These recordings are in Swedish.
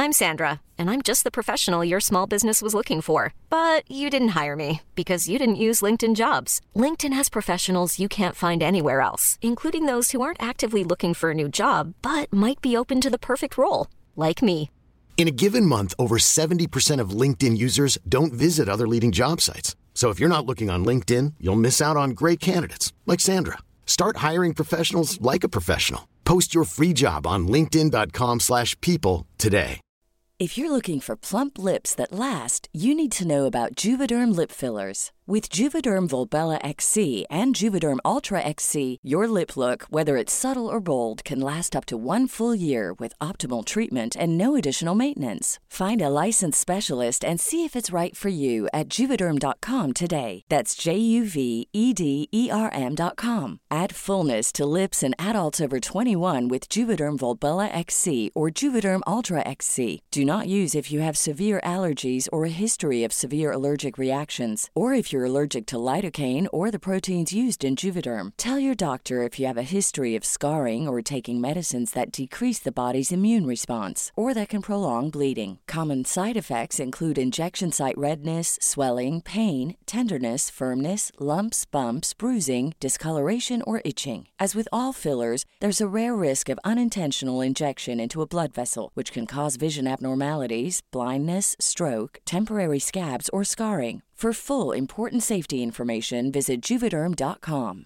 I'm Sandra, and I'm just the professional your small business was looking for. But you didn't hire me because you didn't use LinkedIn Jobs. LinkedIn has professionals you can't find anywhere else, including those who aren't actively looking for a new job, but might be open to the perfect role, like me. In a given month, over 70% of LinkedIn users don't visit other leading job sites. So if you're not looking on LinkedIn, you'll miss out on great candidates like Sandra. Start hiring professionals like a professional. Post your free job on linkedin.com/people today. If you're looking for plump lips that last, you need to know about Juvederm lip fillers. With Juvederm Volbella XC and Juvederm Ultra XC, your lip look, whether it's subtle or bold, can last up to 1 full year with optimal treatment and no additional maintenance. Find a licensed specialist and see if it's right for you at Juvederm.com today. That's JUVEDERM.com. Add fullness to lips in adults over 21 with Juvederm Volbella XC or Juvederm Ultra XC. Do not use if you have severe allergies or a history of severe allergic reactions, or if you're allergic to lidocaine or the proteins used in Juvederm. Tell your doctor if you have a history of scarring or taking medicines that decrease the body's immune response or that can prolong bleeding. Common side effects include injection site redness, swelling, pain, tenderness, firmness, lumps, bumps, bruising, discoloration, or itching. As with all fillers, there's a rare risk of unintentional injection into a blood vessel, which can cause vision abnormalities, blindness, stroke, temporary scabs, or scarring. For full important safety information, visit Juvederm.com.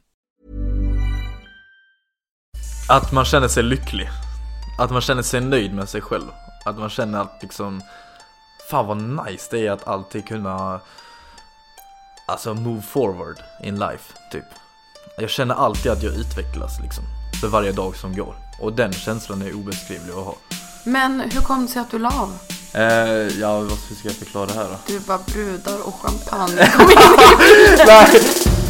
Att man känner sig lycklig. Att man känner sig nöjd med sig själv. Att man känner att liksom, fan vad nice det är att alltid kunna, alltså move forward in life, typ. Jag känner alltid att jag utvecklas liksom, för varje dag som går. Och den känslan är obeskrivlig att ha. Men hur kom det sig att du la av? Ja, vad ska jag förklara det här då? Du bara brudar och champagne kom in i Nej.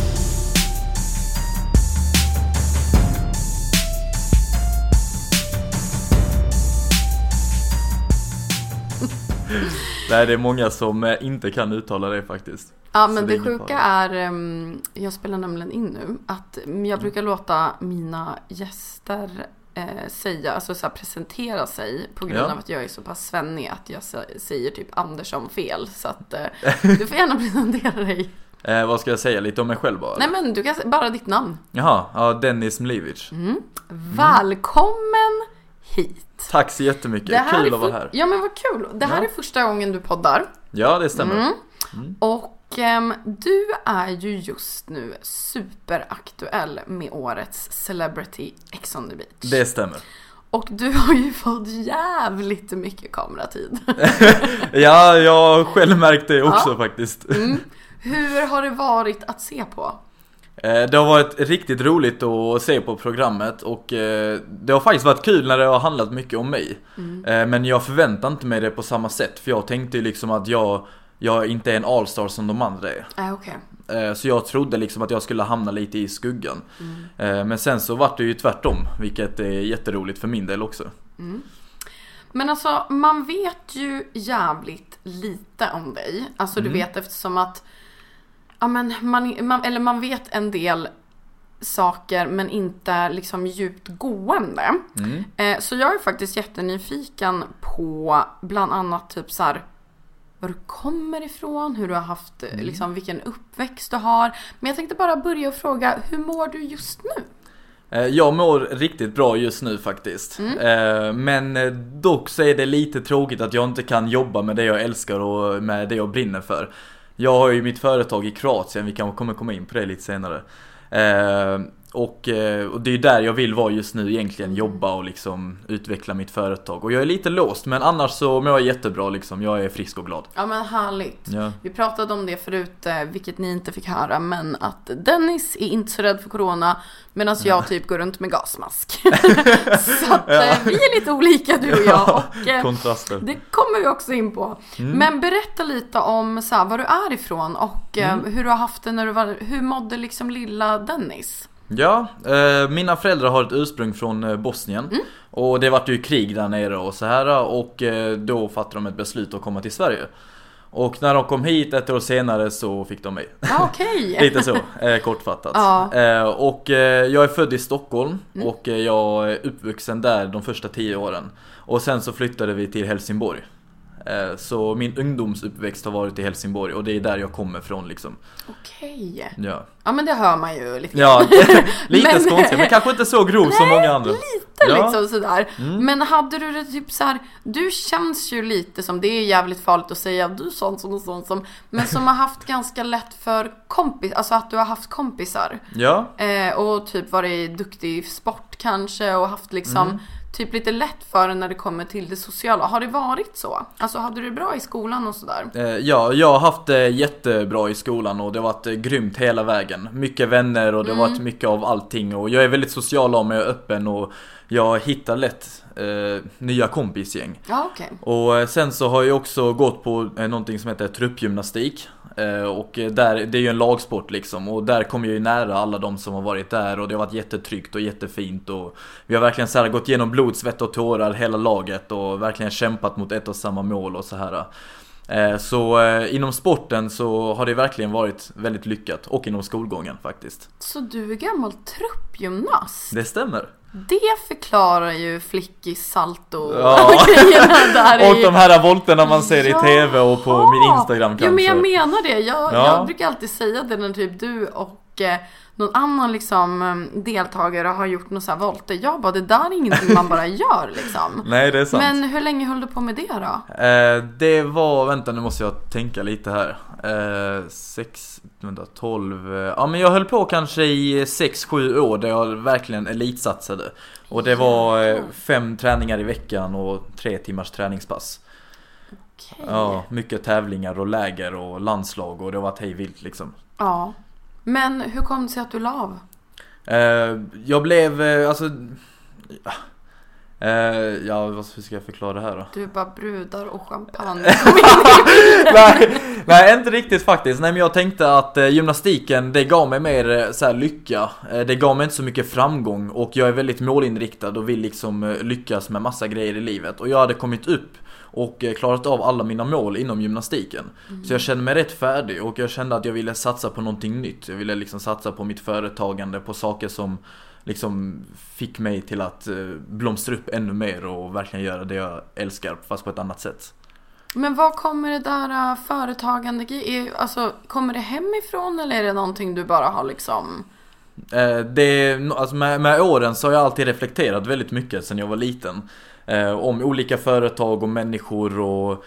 Nej, det är många som inte kan uttala det faktiskt. Ja, men det sjuka är, jag spelar nämligen in nu, att jag brukar låta mina gäster säga, alltså så här, presentera sig på grund av att jag är så pass svennig att jag säger typ Andersson fel, så att du får gärna presentera dig. Vad ska jag säga? Lite om mig själv bara? Nej, men du kan bara ditt namn. Jaha, ja, Dennis Mlivic. Välkommen hit. Tack så jättemycket, kul att vara här. Ja, men vad kul. Det här är första gången du poddar. Ja, det stämmer. Och du är ju just nu superaktuell med årets Celebrity Ex on the Beach. Det stämmer. Och du har ju fått jävligt mycket kameratid. Ja, jag har själv märkt det också faktiskt. Hur har det varit att se på? Det har varit riktigt roligt att se på programmet. Och det har faktiskt varit kul när det har handlat mycket om mig. Men jag förväntar inte mig det på samma sätt. För jag tänkte ju liksom att jag inte är en allstar som de andra är. Okay. Så jag trodde liksom att jag skulle hamna lite i skuggan. Men sen så var det ju tvärtom, vilket är jätteroligt för min del också. Men alltså, man vet ju jävligt lite om dig. Alltså du vet, eftersom att man vet en del saker men inte liksom djupt gående. Så jag är faktiskt jättenyfiken på bland annat typ så här, var du kommer ifrån, hur du har haft liksom, vilken uppväxt du har. Men jag tänkte bara börja och fråga, hur mår du just nu? Jag mår riktigt bra just nu faktiskt. Men dock så är det lite tråkigt att jag inte kan jobba med det jag älskar och med det jag brinner för. Jag har ju mitt företag i Kroatien, vi kommer komma in på det lite senare. Och det är där jag vill vara just nu egentligen, jobba och liksom utveckla mitt företag. Och jag är lite låst, men annars så mår jag jättebra liksom. Jag är frisk och glad. Ja, men härligt. Ja. Vi pratade om det förut, vilket ni inte fick höra, men att Dennis är inte så rädd för corona, medan jag typ går runt med gasmask. Så att vi är lite olika, du och jag. Och kontraster. Det kommer vi också in på. Men berätta lite om så här, var du är ifrån och hur du har haft det när du var, hur mådde liksom lilla Dennis? Ja, mina föräldrar har ett ursprung från Bosnien. Och det var ju krig där nere och så här. Och då fattade de ett beslut att komma till Sverige. Och när de kom hit ett år senare så fick de mig. Okej. Lite så, kortfattat. Och jag är född i Stockholm. Och jag är uppvuxen där de första 10 åren. Och sen så flyttade vi till Helsingborg. Så min ungdomsuppväxt har varit i Helsingborg och det är där jag kommer från liksom. Okej. Ja. Ja, men det hör man ju lite. Ja, lite skånska, men kanske inte så grov som många andra. Lite liksom sådär. Men hade du det typ så här, du känns ju lite som, det är jävligt farligt att säga du sånt som, men som har haft ganska lätt för kompis, alltså att du har haft kompisar. Ja. Och typ varit duktig i sport kanske och haft liksom typ lite lätt för när det kommer till det sociala. Har det varit så? Alltså hade du det bra i skolan och sådär? Ja, jag har haft det jättebra i skolan och det har varit grymt hela vägen. Mycket vänner och det har varit mycket av allting. Och jag är väldigt social av mig och öppen och jag hittar lätt nya kompisgäng. Ja, okej. Och sen så har jag också gått på någonting som heter truppgymnastik. Och där, det är ju en lagsport liksom. Och där kommer jag ju nära alla de som har varit där. Och det har varit jättetryggt och jättefint. Och vi har verkligen så här gått igenom blod, svett och tårar hela laget. Och verkligen kämpat mot ett och samma mål och så här. Så inom sporten så har det verkligen varit väldigt lyckat. Och inom skolgången faktiskt. Så du är gammal truppgymnast? Det stämmer. Det förklarar ju flickis salto Ja. och grejerna där Och de här volterna man ser i tv och på min Instagram kanske. Ja, men jag menar det. Ja. Jag brukar alltid säga det när typ du och någon annan liksom deltagare har gjort någon så här volter. Jag bara, det där är ingenting man bara gör liksom. Nej, det är sant. Men hur länge höll du på med det då? Det var, vänta nu måste jag tänka lite här. 12. Ja, men jag höll på kanske i 6-7 år där jag verkligen elitsatsade. Och det var 5 träningar i veckan och 3 timmars träningspass. Okej. Ja, mycket tävlingar och läger och landslag och det var hej vilt liksom. Ja. Men hur kom det sig att du la av? Jag blev, hur ska jag förklara det här då? Du bara brudar och champagne. nej, inte riktigt faktiskt. Nej, men jag tänkte att gymnastiken, det gav mig mer så här lycka. Det gav mig inte så mycket framgång och jag är väldigt målinriktad och vill liksom lyckas med massa grejer i livet. Och jag hade kommit upp och klarat av alla mina mål inom gymnastiken. Så jag kände mig rätt färdig och jag kände att jag ville satsa på någonting nytt. Jag ville liksom satsa på mitt företagande, på saker som liksom fick mig till att blomstra upp ännu mer och verkligen göra det jag älskar fast på ett annat sätt. Men var kommer det där företagande? Alltså, kommer det hemifrån eller är det någonting du bara har liksom... Alltså med åren så har jag alltid reflekterat väldigt mycket sedan jag var liten. Om olika företag och människor och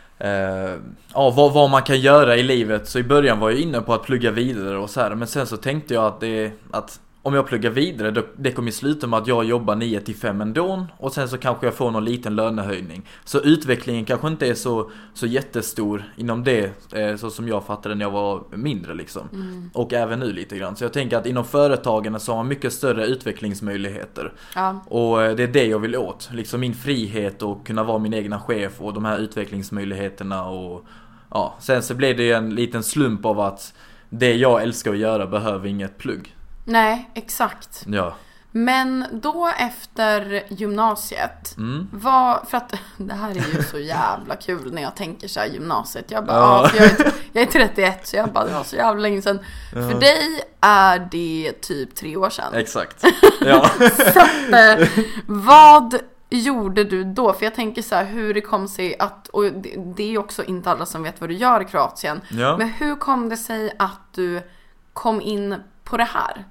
vad man kan göra i livet. Så i början var jag inne på att plugga vidare och så här. Men sen så tänkte jag att om jag pluggar vidare, det kommer sluta med att jag jobbar 9-5 ändå. Och sen så kanske jag får någon liten lönehöjning. Så utvecklingen kanske inte är så jättestor inom det, så som jag fattade när jag var mindre liksom. Och även nu lite grann. Så jag tänker att inom företagen så har man mycket större utvecklingsmöjligheter. Ja. Och det är det jag vill åt. Liksom min frihet och kunna vara min egna chef och de här utvecklingsmöjligheterna. Och ja, sen så blev det en liten slump av att det jag älskar att göra behöver inget plugg. Nej, exakt. Ja. Men då efter gymnasiet, för att det här är ju så jävla kul när jag tänker så här gymnasiet. Jag bara, för jag är 31 så jag bara, det var så jävla länge sedan. För dig är det typ 3 år sedan. Exakt. Ja. Så att, vad gjorde du då? För jag tänker så här, hur det kom sig att, och det är också inte alla som vet vad du gör i Kroatien. Ja. Men hur kom det sig att du kom in på det här?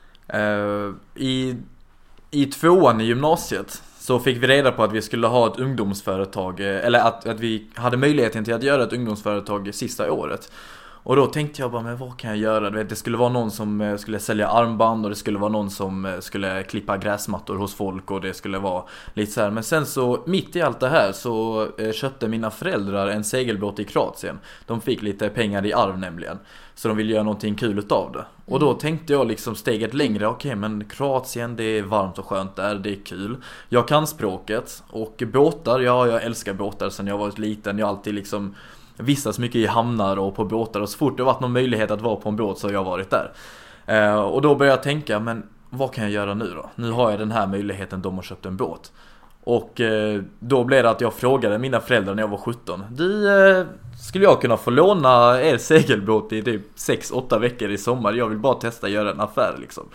I 2:an i gymnasiet så fick vi reda på att vi skulle ha ett ungdomsföretag, eller att vi hade möjligheten till att göra ett ungdomsföretag sista året. Och då tänkte jag bara, men vad kan jag göra? Du vet, det skulle vara någon som skulle sälja armband och det skulle vara någon som skulle klippa gräsmattor hos folk och det skulle vara lite så här. Men sen så mitt i allt det här så köpte mina föräldrar en segelbåt i Kroatien. De fick lite pengar i arv nämligen. Så de ville göra någonting kul utav det. Och då tänkte jag liksom steget längre. Okej, men Kroatien, det är varmt och skönt där, det är kul. Jag kan språket och båtar, jag älskar båtar sedan jag var liten. Jag har alltid liksom vistas mycket i hamnar och på båtar. Och så fort det varit någon möjlighet att vara på en båt så har jag varit där. Och då började jag tänka, men vad kan jag göra nu då? Nu har jag den här möjligheten, de har köpt en båt. Och då blev det att jag frågade mina föräldrar när jag var 17. Skulle jag kunna få låna er segelbåt i typ 6-8 veckor i sommar? Jag vill bara testa att göra en affär liksom.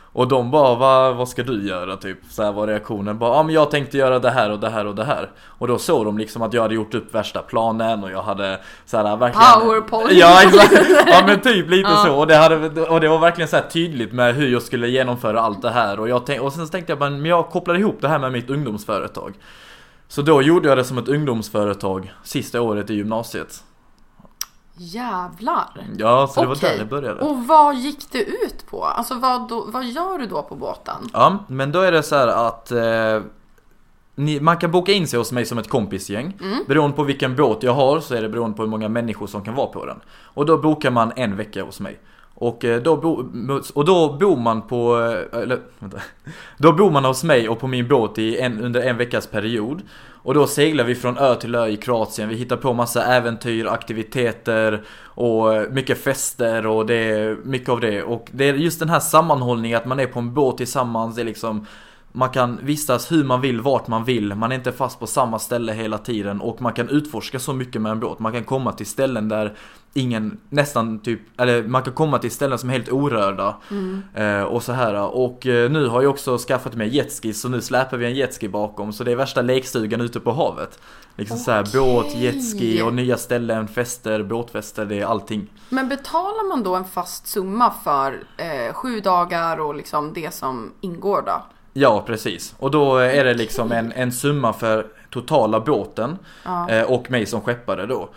Och de bara, vad ska du göra typ? Så här var reaktionen bara, men jag tänkte göra det här och det här och det här. Och då såg de liksom att jag hade gjort upp värsta planen och jag hade så här verkligen PowerPoint. Ja, exakt. Ja, men typ lite så. Och det var verkligen så här tydligt med hur jag skulle genomföra allt det här. Och sen tänkte jag bara, men jag kopplade ihop det här med mitt ungdomsföretag. Så då gjorde jag det som ett ungdomsföretag sista året i gymnasiet. Jävlar. Ja, så det var där det började. Och vad gick det ut på? Alltså vad gör du då på båten? Ja, men då är det så här att man kan boka in sig hos mig som ett kompisgäng. Beroende på vilken båt jag har så är det beroende på hur många människor som kan vara på den. Och då bokar man en vecka hos mig. Och då bor man på då bor man hos mig och på min båt under en veckas period. Och då seglar vi från ö till ö i Kroatien. Vi hittar på massa äventyr, aktiviteter och mycket fester och det är mycket av det. Och det är just den här sammanhållningen att man är på en båt tillsammans. Det är liksom, man kan vistas hur man vill, vart man vill. Man är inte fast på samma ställe hela tiden. Och man kan utforska så mycket med en båt. Man kan komma till ställen där man kan komma till ställen som är helt orörda. Och så här. Och nu har jag också skaffat mig jetski. Så nu släpar vi en jetski bakom. Så det är värsta lekstugan ute på havet. Liksom så här, båt, jetski och nya ställen, fester, båtfester, det är allting. Men betalar man då en fast summa för 7 dagar och liksom det som ingår då? Ja, precis. Och då är det liksom en summa för totala båten och mig som skeppare då.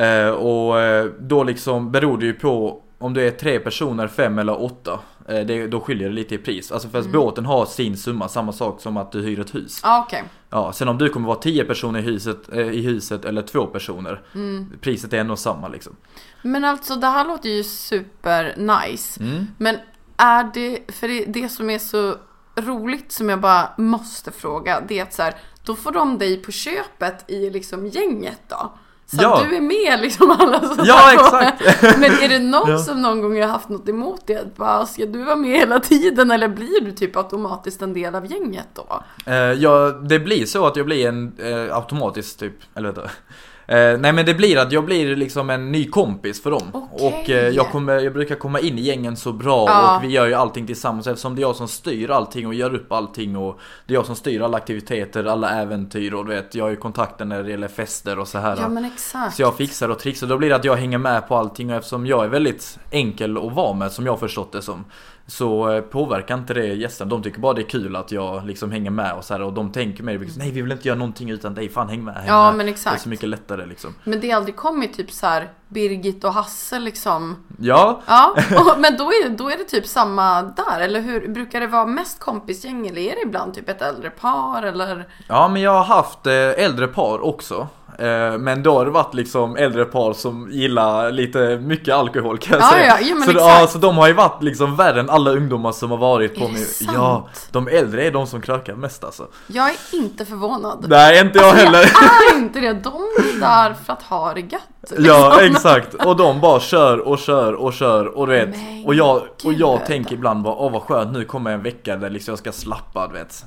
Och då liksom beror det ju på om du är 3 personer, 5 eller 8. Då skiljer det lite i pris. Alltså för att båten har sin summa, samma sak som att du hyr ett hus. Okej. Ja, sen om du kommer vara 10 personer i huset eller 2 personer, priset är ändå samma liksom. Men alltså det här låter ju super nice. Men är det, för det som är så roligt som jag bara måste fråga, det är att så här, då får de dig på köpet i liksom gänget då. Så att du är med liksom alla sådana. Ja, exakt. Men är det någon som någon gång har haft något emot det? Bara, ska du vara med hela tiden eller blir du typ automatiskt en del av gänget då? Ja, det blir så att jag blir en automatiskt typ, eller vet du. Nej, men det blir att jag blir liksom en ny kompis för dem. Okay. Och jag brukar komma in i gängen så bra. Och vi gör ju allting tillsammans. Eftersom det är jag som styr allting och gör upp allting. Och det är jag som styr alla aktiviteter, alla äventyr. Och du vet, jag har ju kontakten när det gäller fester och så här. Ja, men exakt. Så jag fixar och trixar. Då blir det att jag hänger med på allting. Och eftersom jag är väldigt enkel att vara med, som jag har förstått det som, så påverkar inte det gästen. De tycker bara det är kul att jag liksom hänger med och så här. Och de tänker mig, nej vi vill inte göra någonting utan dig, fan häng med. Ja, men exakt. Det är så mycket lättare liksom. Men det är aldrig kommit typ så här Birgit och Hasse liksom. Ja. Men då är det typ samma där. Eller hur, brukar det vara mest kompisgäng eller är det ibland typ ett äldre par eller? Ja, men jag har haft äldre par också. Men då har det varit liksom äldre par som gillar lite mycket alkohol kan jag säga. Så de har ju varit liksom värre än alla ungdomar som har varit på mig. Ja, de äldre är de som krökar mest alltså. Jag är inte förvånad. Nej, inte jag heller. Jag är inte det. De är där för att ha det gött. Liksom. Ja, exakt. Och de bara kör och du vet. Och jag tänker ibland bara, vad skönt, nu kommer en vecka där liksom jag ska slappa, du vet.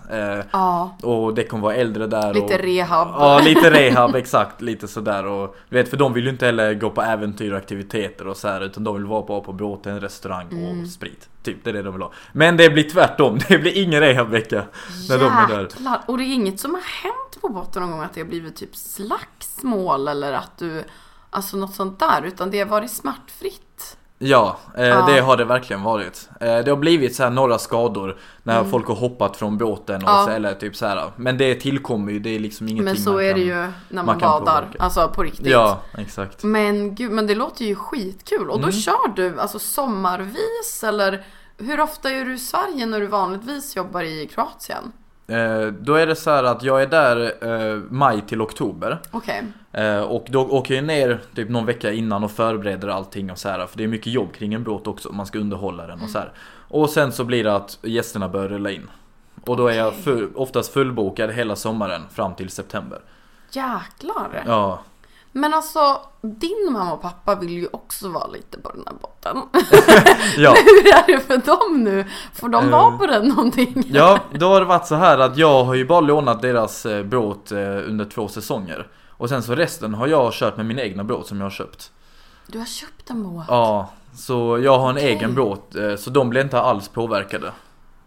Och det kommer vara äldre där. Lite rehab. Ja, lite rehab, exakt. Lite sådär. Och du vet, för de vill ju inte heller gå på äventyr och aktiviteter och så här, utan de vill vara på båten, restaurang och sprit. Typ, det är det de vill ha. Men det blir tvärtom. Det blir ingen rehabvecka när de är där. Och det är inget som har hänt på båten någon gång att det har blivit typ slagsmål eller att du, alltså något sånt där, utan det har varit smärtfritt. Ja, det har det verkligen varit. Det har blivit så här några skador när folk har hoppat från båten och så, eller typ så här. Men det tillkommer ju, det är liksom ingenting. Men så är det ju när man badar, alltså på riktigt. Ja, exakt. Men gud, men det låter ju skitkul. Och då kör du alltså sommarvis eller hur ofta är du i Sverige när du vanligtvis jobbar i Kroatien? Då är det så här att jag är där maj till oktober. Okej. Och då åker jag ner typ någon vecka innan och förbereder allting och så här, för det är mycket jobb kring en båt också, man ska underhålla den och så här. Och sen så blir det att gästerna börjar rulla in. Och då är jag oftast fullbokad hela sommaren fram till september. Jäklar. Ja. Men alltså, din mamma och pappa vill ju också vara lite på den här båten. Ja. Hur är det för dem nu? Får de vara på den någonting? Ja, då har det varit så här att jag har ju bara lånat deras båt under 2 säsonger. Och sen så resten har jag kört med min egna båt som jag har köpt. Du har köpt en båt? Ja, så jag har en egen båt, så de blir inte alls påverkade.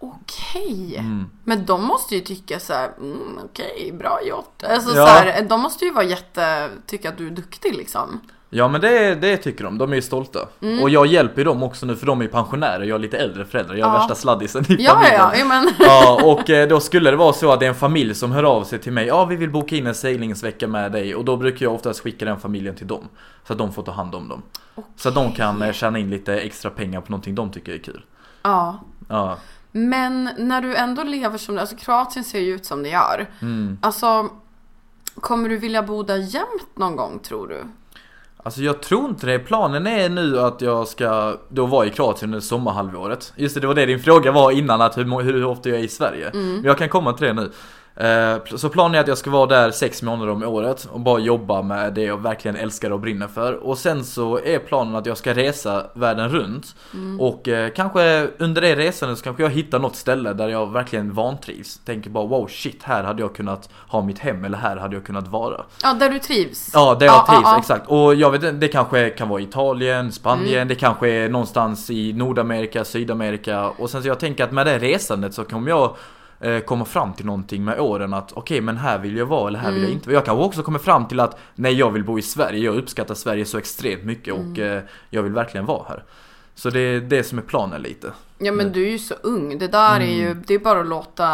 Okej. Men de måste ju tycka så här, okej, bra gjort. Alltså Ja. så här, de måste ju vara tycka att du är duktig liksom. Ja, men det tycker de är ju stolta. Och jag hjälper ju dem också nu, för de är pensionärer. Jag är lite äldre föräldrar, jag är värsta sladdisen i familjen. Ja, men. Ja, och då skulle det vara så att det är en familj som hör av sig till mig. Ja, vi vill boka in en seglingsvecka med dig. Och då brukar jag oftast skicka den familjen till dem, så att de får ta hand om dem. Så att de kan tjäna in lite extra pengar på någonting de tycker är kul. Ja. Ja. Men när du ändå lever som det, alltså Kroatien ser ju ut som det gör. Alltså, kommer du vilja bo där jämt någon gång, tror du? Alltså jag tror inte det. Planen är nu att jag ska då vara i Kroatien under sommarhalvåret. Just det var det din fråga var innan, att hur ofta jag är i Sverige. Men jag kan komma till det nu. Så planen är att jag ska vara där 6 månader om året och bara jobba med det jag verkligen älskar och brinner för. Och sen så är planen att jag ska resa världen runt. Och kanske under det resandet så kanske jag hittar något ställe där jag verkligen vantrivs. Tänker bara, wow, shit, här hade jag kunnat ha mitt hem, eller här hade jag kunnat vara. Ja, där du trivs. Ja, där jag trivs, exakt. Och jag vet, det kanske kan vara Italien, Spanien, det kanske är någonstans i Nordamerika, Sydamerika. Och sen så jag tänker att med det resandet så kommer jag komma fram till någonting med åren, att okej, men här vill jag vara eller här vill jag inte. Jag kanske också kommer fram till att nej, jag vill bo i Sverige. Jag uppskattar Sverige så extremt mycket och jag vill verkligen vara här. Så det är det som är planen lite. Ja, men du är ju så ung. Det där är ju, det är bara att låta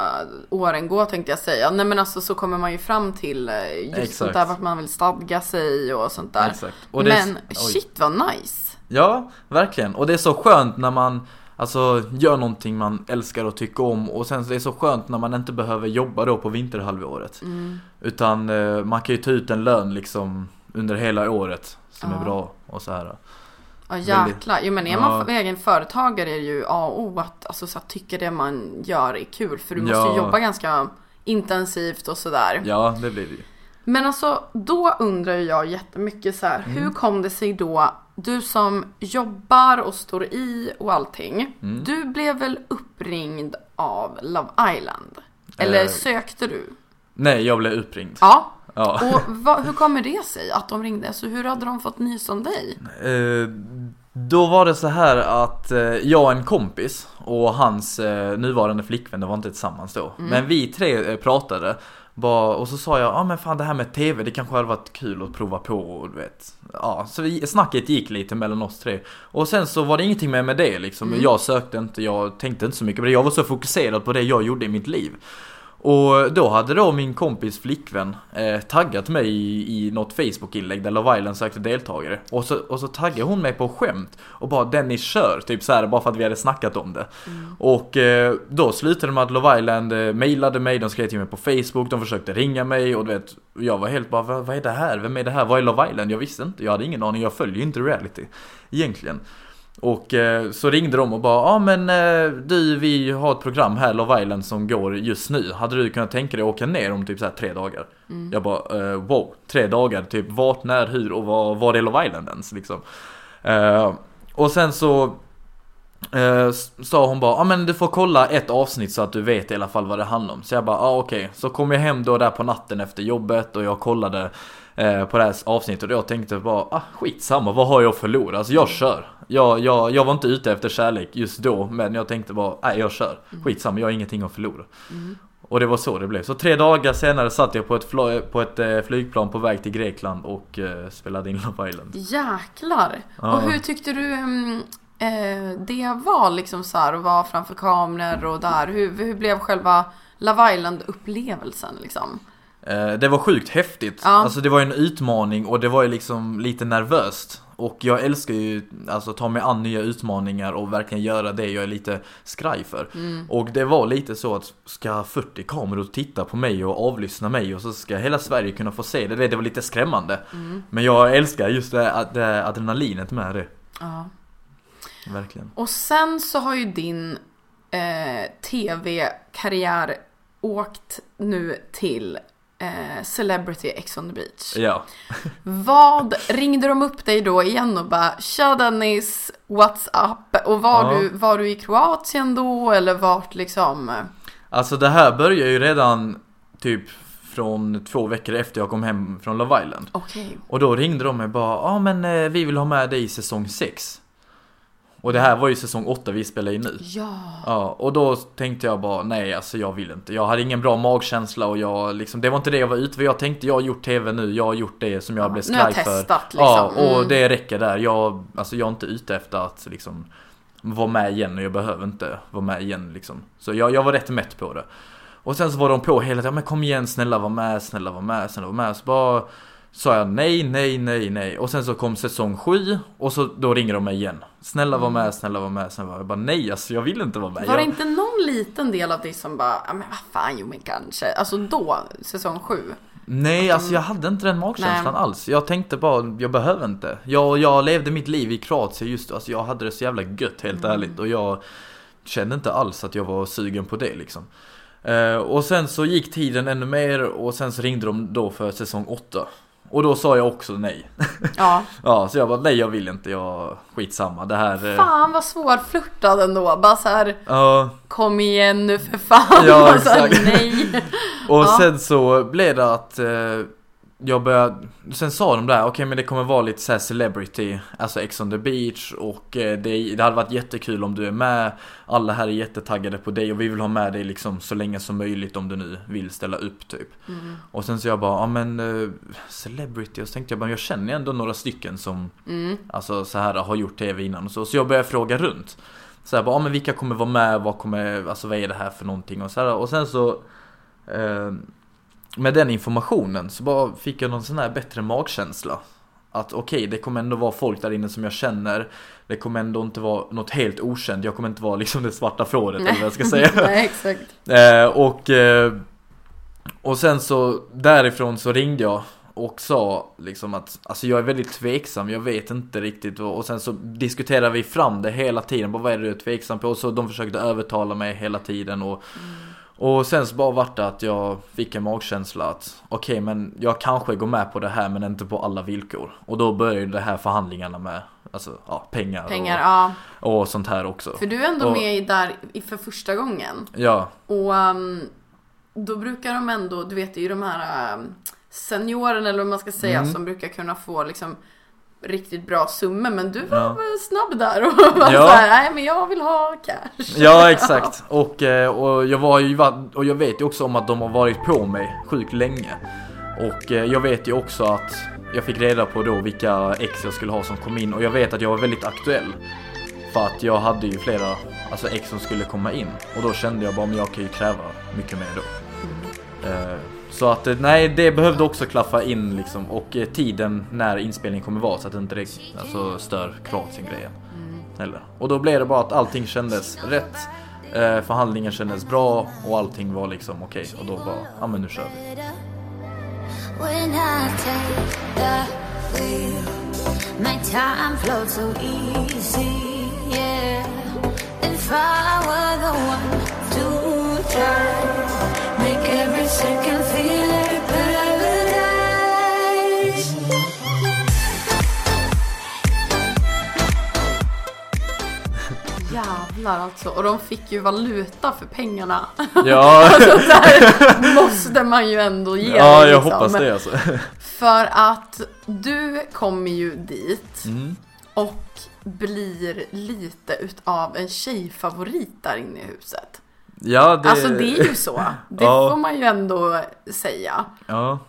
åren gå, tänkte jag säga. Nej, men alltså så kommer man ju fram till just sånt där, vart man vill stadga sig och sånt där. Exakt. Och men shit, vad nice. Ja, verkligen. Och det är så skönt när man alltså gör någonting man älskar och tycker om. Och sen så är det så skönt när man inte behöver jobba då på vinterhalvåret. Utan man kan ju ta ut en lön liksom under hela året som är bra och så här. Ja, jäklar. Jo, men är man egen företagare är det ju A och O att, alltså, så att tycka det man gör är kul. För du måste ju jobba ganska intensivt och sådär. Ja, det blir det ju. Men alltså, då undrar jag jättemycket så här, hur kom det sig då, du som jobbar och står i och allting, du blev väl uppringd av Love Island? Eller sökte du? Nej, jag blev uppringd. Ja. Och hur kommer det sig att de ringde? Så hur hade de fått nys om dig? Då var det så här att jag och en kompis och hans nuvarande flickvän, det var inte tillsammans då. Men vi tre pratade. Och så sa jag, men fan, det här med tv, det kanske hade varit kul att prova på, och du vet. Ja, så snacket gick lite mellan oss tre. Och sen så var det ingenting med det liksom. Jag sökte inte, jag tänkte inte så mycket på det. Jag var så fokuserad på det jag gjorde i mitt liv. Och då hade då min kompis flickvän taggat mig i något Facebook-inlägg där Love Island sökte deltagare. Och så taggade hon mig på skämt och bara, Dennis, kör, typ så här, bara för att vi hade snackat om det. Och då slutade det med att Love Island mejlade mig, de skrev till mig på Facebook, de försökte ringa mig, och du vet, jag var helt bara, vad är det här? Vem är det här? Vad är Love Island? Jag visste inte, jag hade ingen aning, jag följer ju inte reality egentligen. Och så ringde de och bara, men du, vi har ett program här, Love Island, som går just nu. Hade du kunnat tänka dig att åka ner om typ så här 3 dagar? Jag bara, wow, 3 dagar, typ vart, när, hur och var är Love Island ens liksom. Och sen så sa hon bara, men du får kolla ett avsnitt så att du vet i alla fall vad det handlar om. Så jag bara, okej. Så kom jag hem då där på natten efter jobbet och jag kollade på det här avsnittet, och jag tänkte bara, skitsamma, vad har jag att förlora? Alltså jag kör. Jag var inte ute efter kärlek just då, men jag tänkte bara, jag kör. Skitsamma, jag har ingenting att förlora. Och det var så det blev. Så 3 dagar senare satt jag på ett flygplan på väg till Grekland och spelade in Love Island. Jäklar! Och hur tyckte du det var liksom så här, att vara framför kameror och där? Hur blev själva Love Island-upplevelsen liksom? Det var sjukt häftigt. Alltså det var en utmaning, och det var ju liksom lite nervöst. Och jag älskar ju alltså ta mig an nya utmaningar och verkligen göra det jag är lite skraj för. Och det var lite så att ska 40 kameror titta på mig och avlyssna mig, och så ska hela Sverige kunna få se det. Det var lite skrämmande. Men jag älskar just det adrenalinet med det. Ja. Verkligen. Och sen så har ju din tv-karriär åkt nu till Celebrity Ex on the Beach. Ja. Vad ringde de upp dig då igen och bara, tja Dennis, what's up? Och var du i Kroatien då, eller vart liksom? Alltså det här började ju redan typ från 2 veckor efter jag kom hem från Love Island. Okay. Och då ringde de mig bara, men vi vill ha med dig i säsong 6. Och det här var ju säsong 8 vi spelar i nu. Ja. Och då tänkte jag bara, nej alltså jag vill inte. Jag hade ingen bra magkänsla och jag liksom, det var inte det jag var ute för. Jag tänkte, jag har gjort tv nu, jag har gjort det som jag blev skraj för. Nu har jag testat liksom. Ja, och det räcker där. Jag är inte ute efter att liksom vara med igen, och jag behöver inte vara med igen liksom. Så jag var rätt mätt på det. Och sen så var de på hela tiden, men kom igen, snälla var med. Så bara sa jag nej. Och sen så kom säsong 7 och så då ringer de mig igen. Snälla var med. Sen var jag bara nej, alltså jag vill inte vara med. Var det inte någon liten del av dig som bara, men vad fan, jo men kanske. Alltså då, säsong 7. Nej, alltså jag hade inte den magkänslan alls. Jag tänkte bara, jag behöver inte. Jag levde mitt liv i Kroatien just, alltså jag hade det så jävla gött, helt ärligt. Och jag kände inte alls att jag var sugen på det liksom. Och sen så gick tiden ännu mer och sen så ringde de då för säsong 8. Och då sa jag också nej. Ja. Ja, så jag bara, nej jag vill inte, jag skitsamma. Det här... Fan vad svårflörtad ändå. Bara så här, kom igen nu för fan. Ja, och så här, exakt. nej. Och sen så blev det att jag började... Sen sa de där, okej, men det kommer vara lite så här celebrity, alltså Ex on the Beach. Och det hade varit jättekul om du är med. Alla här är jättetaggade på dig och vi vill ha med dig liksom så länge som möjligt om du nu vill ställa upp typ. Och sen så jag bara, ja men celebrity. Och så tänkte jag bara, jag känner ändå några stycken som alltså så här har gjort tv innan och så jag började fråga runt. Så jag bara, ja men vilka kommer vara med, vad är det här för någonting och så här. Och sen så med den informationen så bara fick jag någon sån här bättre magkänsla. Att okej, det kommer ändå vara folk där inne som jag känner. Det kommer ändå inte vara något helt okänt. Jag kommer inte vara liksom det svarta fråret eller vad jag ska säga. Nej, exakt. Och sen så därifrån så ringde jag och sa liksom att alltså jag är väldigt tveksam, jag vet inte riktigt. Och sen så diskuterade vi fram det hela tiden. Vad är det du är tveksam på? Och så de försökte övertala mig hela tiden och sen så bara vart det att jag fick en magkänsla att okej, men jag kanske går med på det här men inte på alla villkor. Och då började det här förhandlingarna med alltså, pengar och sånt här också. För du är ändå med där för första gången. Ja. Och då brukar de ändå, du vet ju de här seniorerna eller vad man ska säga som brukar kunna få liksom riktigt bra summor, men du var snabb där och var så här, nej men jag vill ha cash. Ja, exakt. Och jag vet ju också om att de har varit på mig sjukt länge. Och jag vet ju också att jag fick reda på då vilka ex jag skulle ha som kom in. Och jag vet att jag var väldigt aktuell. För att jag hade ju flera ex som skulle komma in. Och då kände jag bara, men jag kan ju kräva mycket mer då. Så att nej, det behövde också klaffa in liksom. Och tiden när inspelningen kommer vara, så att det inte stör Kroatien-grejen heller. Och då blev det bara att allting kändes rätt. Förhandlingen kändes bra och allting var liksom okej. Och då bara, ja men nu kör vi. When I take the wheel, my time flows so easy, yeah. If I were the one to drive, make every second feel like paradise. Jävlar alltså. Och de fick ju valuta för pengarna. Ja. Alltså där måste man ju ändå ge. Ja, jag hoppas det alltså. För att du kommer ju dit och blir lite utav en tjejfavorit där inne i huset. Ja, alltså det är ju så. Det får man ju ändå säga. Ja.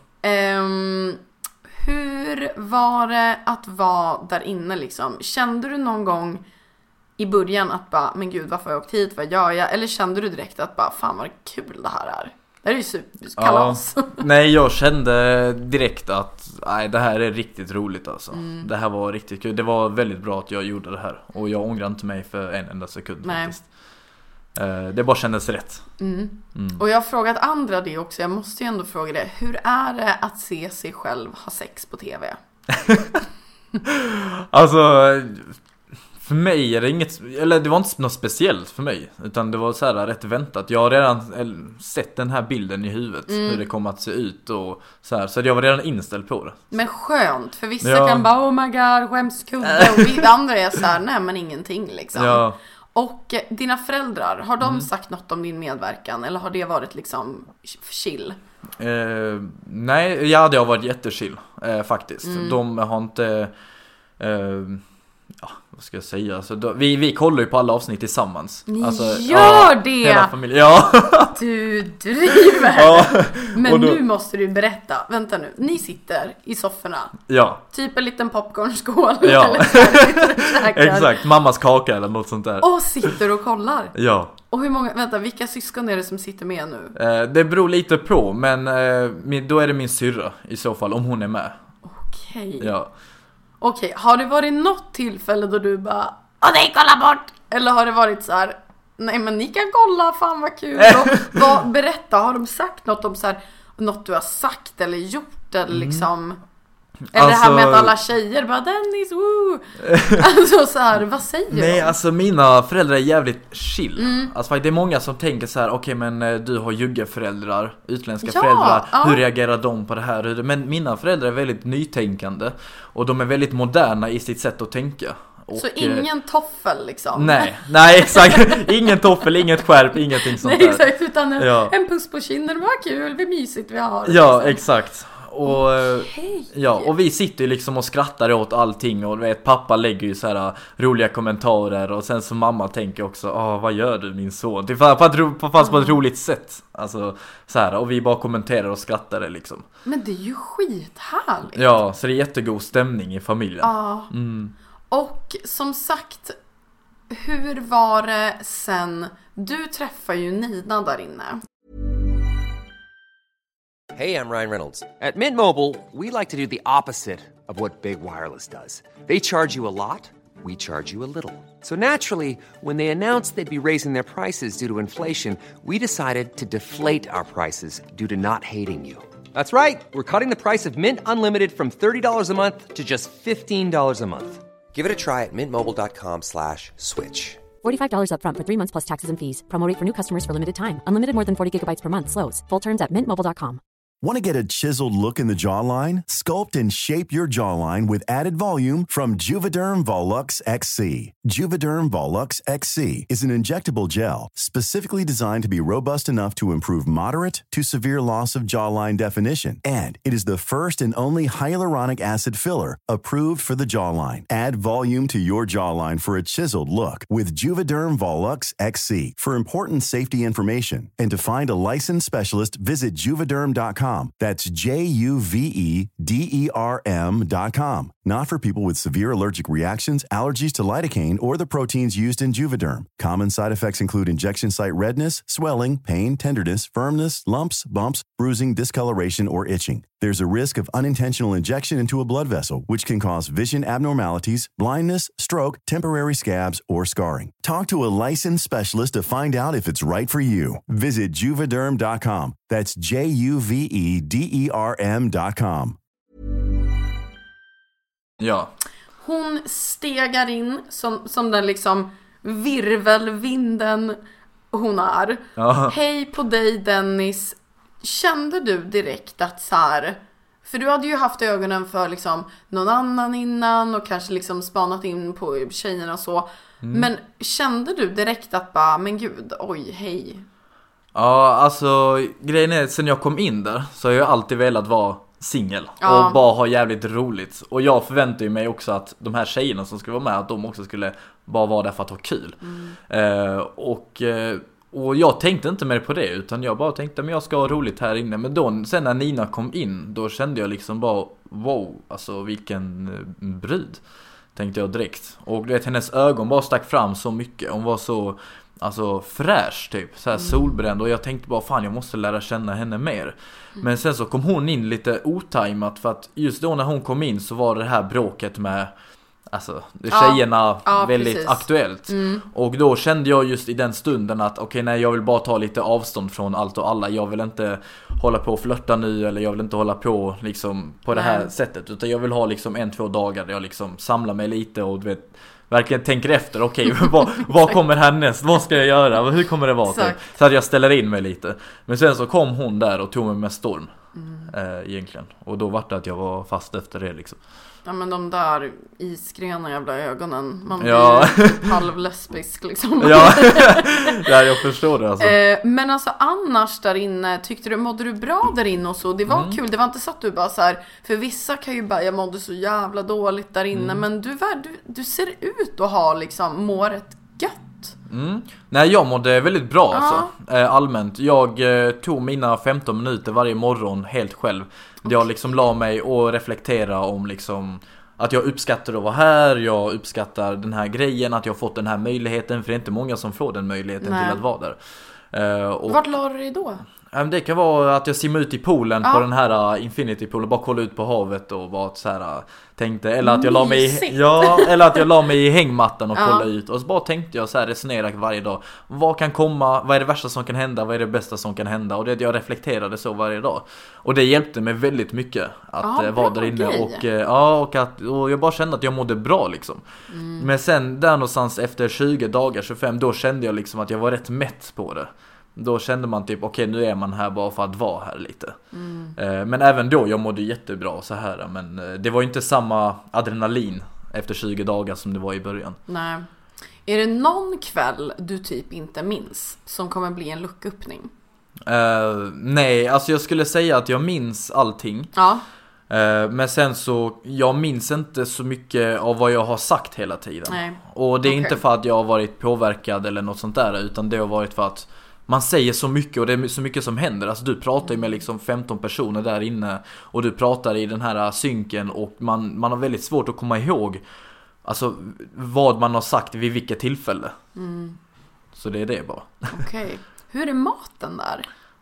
Hur var det att vara där inne liksom? Kände du någon gång i början att bara, men gud, varför har jag åkt hit? Vad gör jag? Eller kände du direkt att bara, fan vad kul det här är? Det är ju superkalas. Ja. Nej, jag kände direkt att nej, det här är riktigt roligt alltså. Det här var riktigt kul. Det var väldigt bra att jag gjorde det här. Och jag ångrar inte mig för en enda sekund faktiskt. Det bara kändes rätt. Och jag har frågat andra det också. Jag måste ju ändå fråga det. Hur är det att se sig själv ha sex på tv? Alltså, för mig är det inget, eller det var inte något speciellt för mig, utan det var så här rätt väntat. Jag har redan sett den här bilden i huvudet, hur det kommer att se ut och så jag var redan inställd på det. Men skönt, för vissa kan bara, oh my god, skämskudde, och vi andra är så här, nej men ingenting liksom. Ja. Och dina föräldrar, har de sagt något om din medverkan, eller har det varit liksom chill? Nej, ja, det har varit jättechill faktiskt. De har inte vad ska jag säga? Alltså, vi kollar ju på alla avsnitt tillsammans. Ni alltså, gör det! Hela familjen. Ja. Du driver! Ja. Men nu måste du berätta. Vänta nu, ni sitter i sofforna. Ja. Typ en liten popcornskål. Ja. Eller så här, Exakt, mammas kaka eller något sånt där. Och sitter och kollar. Ja. Och hur många, vänta, vilka syskon är det som sitter med nu? Det beror lite på, men då är det min syrra i så fall, om hon är med. Okej. Ja. Okej, har det varit något tillfälle då du bara nej, kolla bort! Eller har det varit så här: nej men ni kan kolla, fan vad kul. Och berätta, har de sagt något om så här, något du har sagt eller gjort eller liksom. Eller alltså, det här med att alla tjejer bara Dennis, woo! Alltså så här, vad säger de? Nej, alltså mina föräldrar är jävligt chill. Alltså det är många som tänker så här: okej, men du har juggeföräldrar, utländska föräldrar. Hur reagerar de på det här? Men mina föräldrar är väldigt nytänkande. Och de är väldigt moderna i sitt sätt att tänka. Och, så ingen toffel liksom? Nej, exakt. Ingen toffel, inget skärp, ingenting sånt där. Nej, exakt, utan en puss på kinden, vad kul, vad mysigt vi har. Ja, liksom. Exakt. Och, och vi sitter ju liksom och skrattar åt allting. Och vet, pappa lägger ju så här roliga kommentarer. Och sen så mamma tänker också: vad gör du min son? Det fast på ett roligt sätt. Alltså så här, och vi bara kommenterar och skrattar liksom. Men det är ju skithärligt. Ja, så det är jättegod stämning i familjen. Ja. Och som sagt, hur var det sen? Du träffar ju Nina där inne. Hey, I'm Ryan Reynolds. At Mint Mobile, we like to do the opposite of what Big Wireless does. They charge you a lot, we charge you a little. So naturally, when they announced they'd be raising their prices due to inflation, we decided to deflate our prices due to not hating you. That's right. We're cutting the price of Mint Unlimited from $30 a month to just $15 a month. Give it a try at mintmobile.com/switch. $45 up front for 3 months plus taxes and fees. Promo rate for new customers for limited time. Unlimited more than 40 gigabytes per month. Slows full terms at mintmobile.com. Want to get a chiseled look in the jawline? Sculpt and shape your jawline with added volume from Juvederm Volux XC. Juvederm Volux XC is an injectable gel specifically designed to be robust enough to improve moderate to severe loss of jawline definition. And it is the first and only hyaluronic acid filler approved for the jawline. Add volume to your jawline for a chiseled look with Juvederm Volux XC. For important safety information and to find a licensed specialist, visit Juvederm.com. That's JUVEDERM.com. Not for people with severe allergic reactions, allergies to lidocaine, or the proteins used in Juvederm. Common side effects include injection site redness, swelling, pain, tenderness, firmness, lumps, bumps, bruising, discoloration, or itching. There's a risk of unintentional injection into a blood vessel, which can cause vision abnormalities, blindness, stroke, temporary scabs, or scarring. Talk to a licensed specialist to find out if it's right for you. Visit Juvederm.com. That's JUVEDERM.com. Ja. Hon stegar in som den liksom virvelvinden hon är. Ja. Hej på dig, Dennis. Kände du direkt att så här, för du hade ju haft ögonen för liksom någon annan innan och kanske liksom spanat in på tjejerna och så. Men kände du direkt att bara, men gud, oj, hej. Ja, alltså grejen är, sen jag kom in där så har jag alltid velat vara singel och bara ha jävligt roligt. Och jag förväntar ju mig också att de här tjejerna som skulle vara med, att de också skulle bara vara där för att ha kul. Och jag tänkte inte mer på det, utan jag bara tänkte, men jag ska ha roligt här inne. Men då, sen när Nina kom in, då kände jag liksom bara, wow, alltså vilken brud, tänkte jag direkt. Och du vet, hennes ögon bara stack fram så mycket. Hon var så, alltså fräsch typ, så här solbränd. Och jag tänkte bara, fan, jag måste lära känna henne mer. Men sen så kom hon in lite otajmat, för att just då när hon kom in så var det här bråket med, alltså tjejerna väldigt precis. Aktuellt. Och då kände jag just i den stunden att okej, nej, jag vill bara ta lite avstånd från allt och alla. Jag vill inte hålla på och flirta nu, eller jag vill inte hålla på liksom på det här sättet, utan jag vill ha liksom 1-2 dagar där jag liksom samlar mig lite och du vet, verkligen tänker efter, okej, vad kommer härnäst? Vad ska jag göra? Hur kommer det vara? Typ? Så att jag ställer in mig lite. Men sen så kom hon där och tog mig med storm. egentligen. Och då var det att jag var fast efter det liksom. Ja, men de där isgrena jävla ögonen. Man blir typ halvlesbisk liksom. Ja, jag förstår det alltså. Men alltså annars där inne, mådde du bra där inne och så? Det var kul, det var inte så att du bara så här, för vissa kan ju bara, jag mådde så jävla dåligt där inne. Men du ser ut att ha liksom, mår rätt gött. Nej, jag mådde väldigt bra alltså, allmänt. Jag tog mina 15 minuter varje morgon helt själv. Jag liksom la mig och reflektera om liksom att jag uppskattar att vara här, jag uppskattar den här grejen, att jag har fått den här möjligheten, för det är inte många som får den möjligheten till att vara där. Vart la du dig då? Det kan vara att jag simmar ut i poolen på den här Infinity Pool och bara kollar ut på havet och bara så här tänkte, eller att jag la mig eller att jag la mig i hängmattan och kollade ut, och så bara tänkte jag så här, resonera varje dag. Vad kan komma? Vad är det värsta som kan hända? Vad är det bästa som kan hända? Och det jag reflekterade så varje dag. Och det hjälpte mig väldigt mycket att vara där inne och jag bara kände att jag mådde bra liksom. Men sen där någonstans efter 20 dagar, 25, då kände jag liksom att jag var rätt mätt på det. Då kände man typ, okej, nu är man här bara för att vara här lite. Men även då, jag mådde jättebra så här. Men det var inte samma adrenalin efter 20 dagar som det var i början. Nej. Är det någon kväll du typ inte minns som kommer bli en lucköppning? Nej, alltså jag skulle säga att jag minns allting. Ja. Men sen så, jag minns inte så mycket av vad jag har sagt hela tiden. Nej. Och det är inte för att jag har varit påverkad eller något sånt där, utan det har varit för att man säger så mycket och det är så mycket som händer. Alltså du pratar ju med liksom 15 personer där inne och du pratar i den här synken, och man har väldigt svårt att komma ihåg alltså vad man har sagt vid vilket tillfälle. Så det är det bara. Okej. Hur är maten där?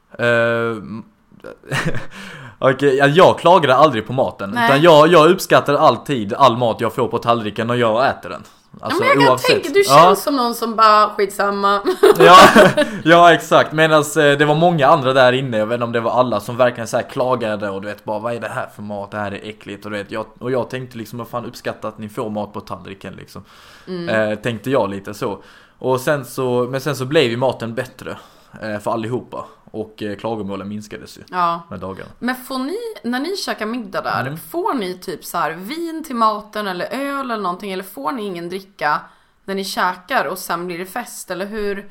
Okej, jag klagar aldrig på maten. Utan jag uppskattar alltid all mat jag får på tallriken och jag äter den. Alltså, men jag kan tänka, du känns som någon som bara skitsamma. ja, exakt. Medan det var många andra där inne, jag vet inte om det var alla, som verkligen så här klagade och du vet bara, vad är det här för mat? Det här är äckligt. Och du vet, jag tänkte liksom, vad fan, uppskatta att ni får mat på tallriken liksom. Tänkte jag lite så. Och sen så blev ju maten bättre för allihopa. Och klagomålen minskades ju med dagen. Men får ni, när ni käkar middag där, får ni typ så här vin till maten eller öl eller någonting? Eller får ni ingen dricka när ni käkar och sen blir det fest, eller hur?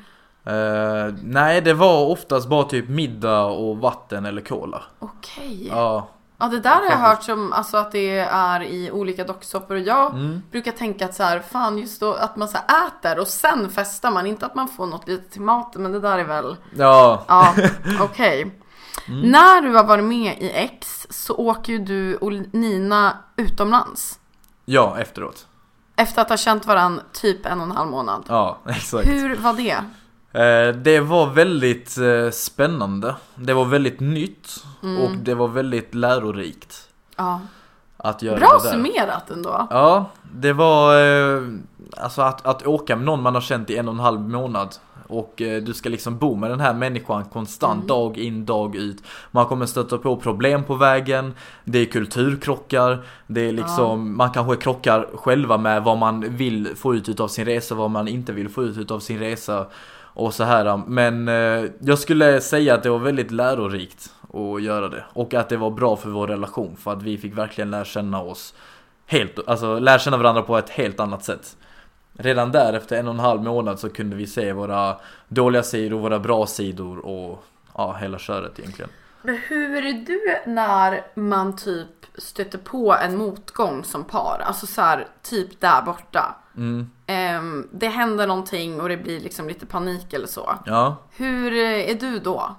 Nej, det var oftast bara typ middag och vatten eller cola. Okej. Ja, det där har jag hört som, alltså, att det är i olika docksoppor. Och jag brukar tänka att så här, fan, just då att man så här äter och sen festar man. Inte att man får något lite till maten, men det där är väl... Ja, okej. När du har varit med i X så åker ju du och Nina utomlands. Ja, efteråt. Efter att ha känt varann typ 1,5 månad. Ja, exakt. Hur var det? Det var väldigt spännande. Det var väldigt nytt och det var väldigt lärorikt. Ja. Att göra bra det där. Summerat ändå. Ja, det var alltså att åka med någon man har känt i 1,5 månad. Och du ska liksom bo med den här människan konstant, dag in, dag ut. Man kommer stöta på problem på vägen. Det är kulturkrockar. Det är liksom, man kanske krockar själva med vad man vill få ut av sin resa, vad man inte vill få ut av sin resa. Och så här. Men jag skulle säga att det var väldigt lärorikt att göra det. Och att det var bra för vår relation. För att vi fick verkligen lära känna oss lära känna varandra på ett helt annat sätt. Redan där efter 1,5 månad så kunde vi se våra dåliga sidor, våra bra sidor och hela köret egentligen. Men hur är du när man typ stöter på en motgång som par? Alltså så här, typ där borta. Det händer någonting och det blir liksom lite panik eller så. Ja. Hur är du då?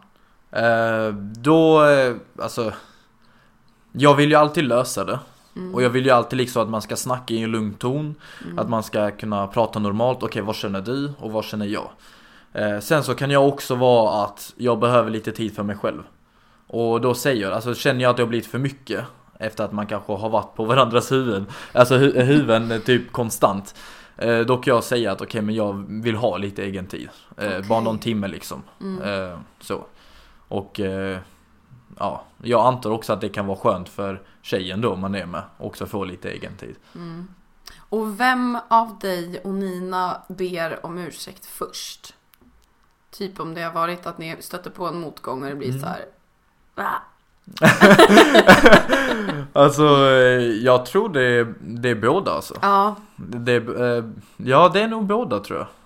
Alltså, jag vill ju alltid lösa det. Och jag vill ju alltid liksom att man ska snacka i en lugn ton. Att man ska kunna prata normalt. Okej, vad känner du och vad känner jag? Sen så kan jag också vara att jag behöver lite tid för mig själv. Och då känner jag att det har blivit för mycket. Efter att man kanske har varit på varandras huvuden. Alltså huvuden typ konstant. Då kan jag säga att okej, men jag vill ha lite egen tid. Bara någon timme liksom. Så. Och jag antar också att det kan vara skönt för tjejen då man är med. Också få lite egen tid. Och vem av dig och Nina ber om ursäkt först? Typ om det har varit att ni stöter på en motgång och det blir så här. Alltså, jag tror det är båda alltså. Ja. Ja, det är nog båda tror jag.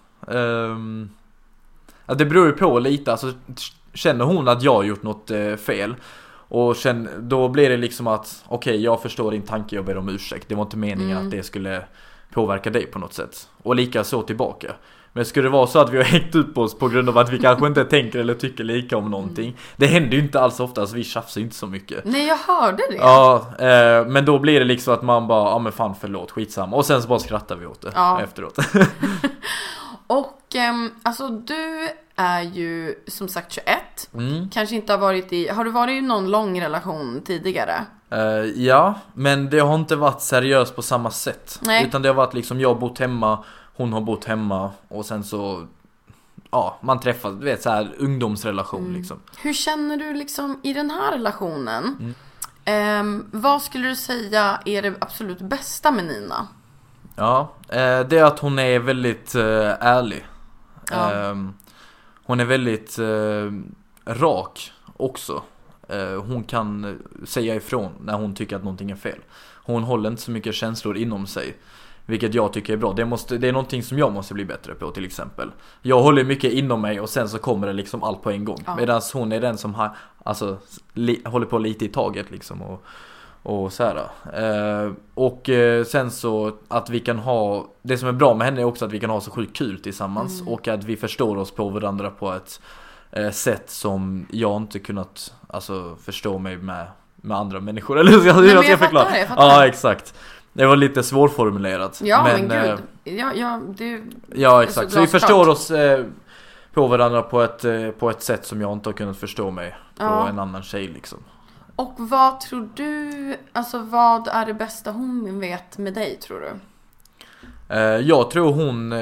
Det beror ju på lite, alltså känner hon att jag har gjort något fel, och då blir det liksom att okej, jag förstår din tanke, jag ber om ursäkt. Det var inte meningen att det skulle påverka dig på något sätt. Och lika så tillbaka. Men skulle det vara så att vi har hängt upp oss på grund av att vi kanske inte tänker eller tycker lika om någonting. Det händer ju inte alls ofta, så vi tjafsar inte så mycket. Nej, jag hörde det. Ja, men då blir det liksom att man bara, ja men fan förlåt, skitsamma. Och sen så bara skrattar vi åt det efteråt. Och alltså du är ju som sagt 21. Kanske inte har du varit i någon lång relation tidigare? Ja, men det har inte varit seriöst på samma sätt. Nej. Utan det har varit liksom, jag har bott hemma, hon har bott hemma, och sen så man träffas, du vet, så här ungdomsrelation liksom. Hur känner du liksom i den här relationen? Vad skulle du säga är det absolut bästa med Nina? Ja, det är att hon är väldigt ärlig. Hon är väldigt rak också. Hon kan säga ifrån när hon tycker att någonting är fel. Hon håller inte så mycket känslor inom sig, vilket jag tycker är bra. Det är någonting som jag måste bli bättre på, till exempel. Jag håller mycket inom mig och sen så kommer det liksom allt på en gång. Medan hon är den som håller på lite i taget liksom, och så här. Sen så att vi kan ha, det som är bra med henne är också att vi kan ha så sjukt kul tillsammans, och att vi förstår oss på varandra på ett sätt som jag inte kunnat förstå mig med andra människor. Eller jag ska förklara. Ja, exakt. Det var lite svårformulerat. Ja, men gud. Ja, exakt. Så vi förstår oss på varandra på ett sätt som jag inte har kunnat förstå mig på en annan tjej liksom. Och vad tror du, vad är det bästa hon vet med dig, tror du? Jag tror hon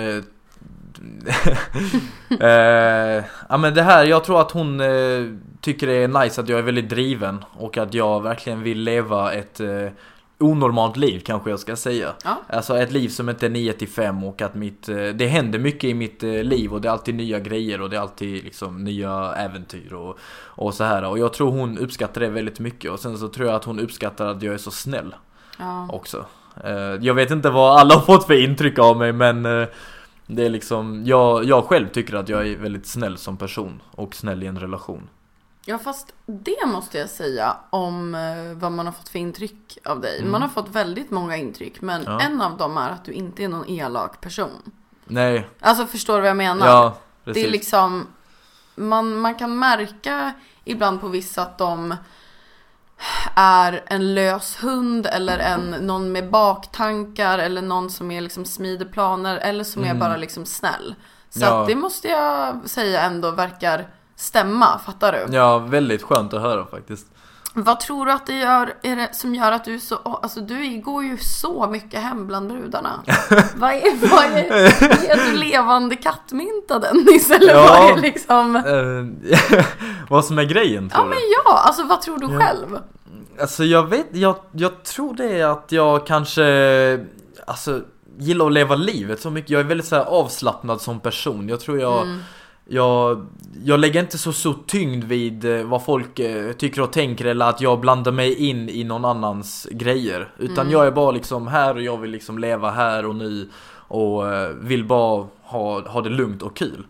men det här, jag tror att hon tycker det är nice att jag är väldigt driven, och att jag verkligen vill leva ett onormalt liv, kanske jag ska säga. Alltså ett liv som inte är 9-5, och att det händer mycket i mitt liv, och det är alltid nya grejer, och det är alltid liksom nya äventyr och så här. Och jag tror hon uppskattar det väldigt mycket, och sen så tror jag att hon uppskattar att jag är så snäll också. Jag vet inte vad alla har fått för intryck av mig, men det är liksom, jag själv tycker att jag är väldigt snäll som person, och snäll i en relation. Ja, fast det måste jag säga om vad man har fått för intryck av dig. Man har fått väldigt många intryck, men en av dem är att du inte är någon elak person. Nej. Alltså, förstår du vad jag menar? Ja, precis. Det är liksom, man kan märka ibland på vissa att de är en lös hund, eller någon med baktankar, eller någon som är liksom smider planer, eller som är bara liksom snäll. Så att det måste jag säga ändå verkar stämma, fattar du? Ja, väldigt skönt att höra faktiskt. Vad tror du att det är det som gör att du är så, alltså du går ju så mycket hem bland brudarna. Vad är du levande kattmynta, Dennis? Eller vad är liksom vad som är grejen, tror du? Men alltså vad tror du själv? Alltså jag tror det är att jag kanske gillar att leva livet så mycket. Jag är väldigt så här avslappnad som person. Jag tror jag lägger inte så stor tyngd vid vad folk tycker och tänker, eller att jag blandar mig in i någon annans grejer. Utan jag är bara liksom här, och jag vill liksom leva här och nu, och vill bara ha det lugnt och kul.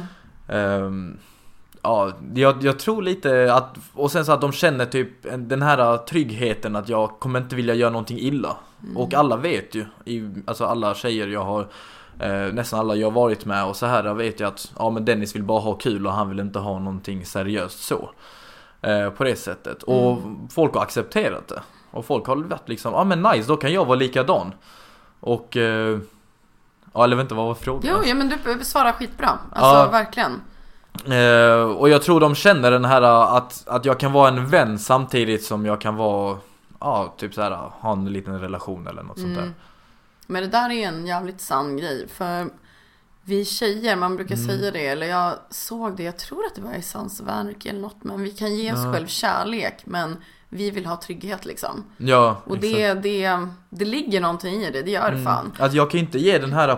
Jag tror lite att, och sen så att de känner typ den här tryggheten att jag kommer inte vilja göra någonting illa. Och alla vet ju, alltså alla tjejer jag har, nästan alla jag har varit med och så här, jag vet ju att men Dennis vill bara ha kul, och han vill inte ha någonting seriöst så på det sättet. Och folk har accepterat det, och folk har varit liksom, men nice, då kan jag vara likadan. Och eller vet inte, vad var frågan? Jo, men du svarar skitbra. Alltså verkligen. Och jag tror de känner den här att jag kan vara en vän samtidigt som jag kan vara typ så här, ha en liten relation eller något sånt där. Men det där är en jävligt sann grej, för vi tjejer, man brukar säga det, eller jag såg det, jag tror att det var i Sansvärk eller något, men vi kan ge oss själv kärlek, men vi vill ha trygghet liksom. Ja, och det ligger någonting i det gör det fan. Att jag kan inte ge den här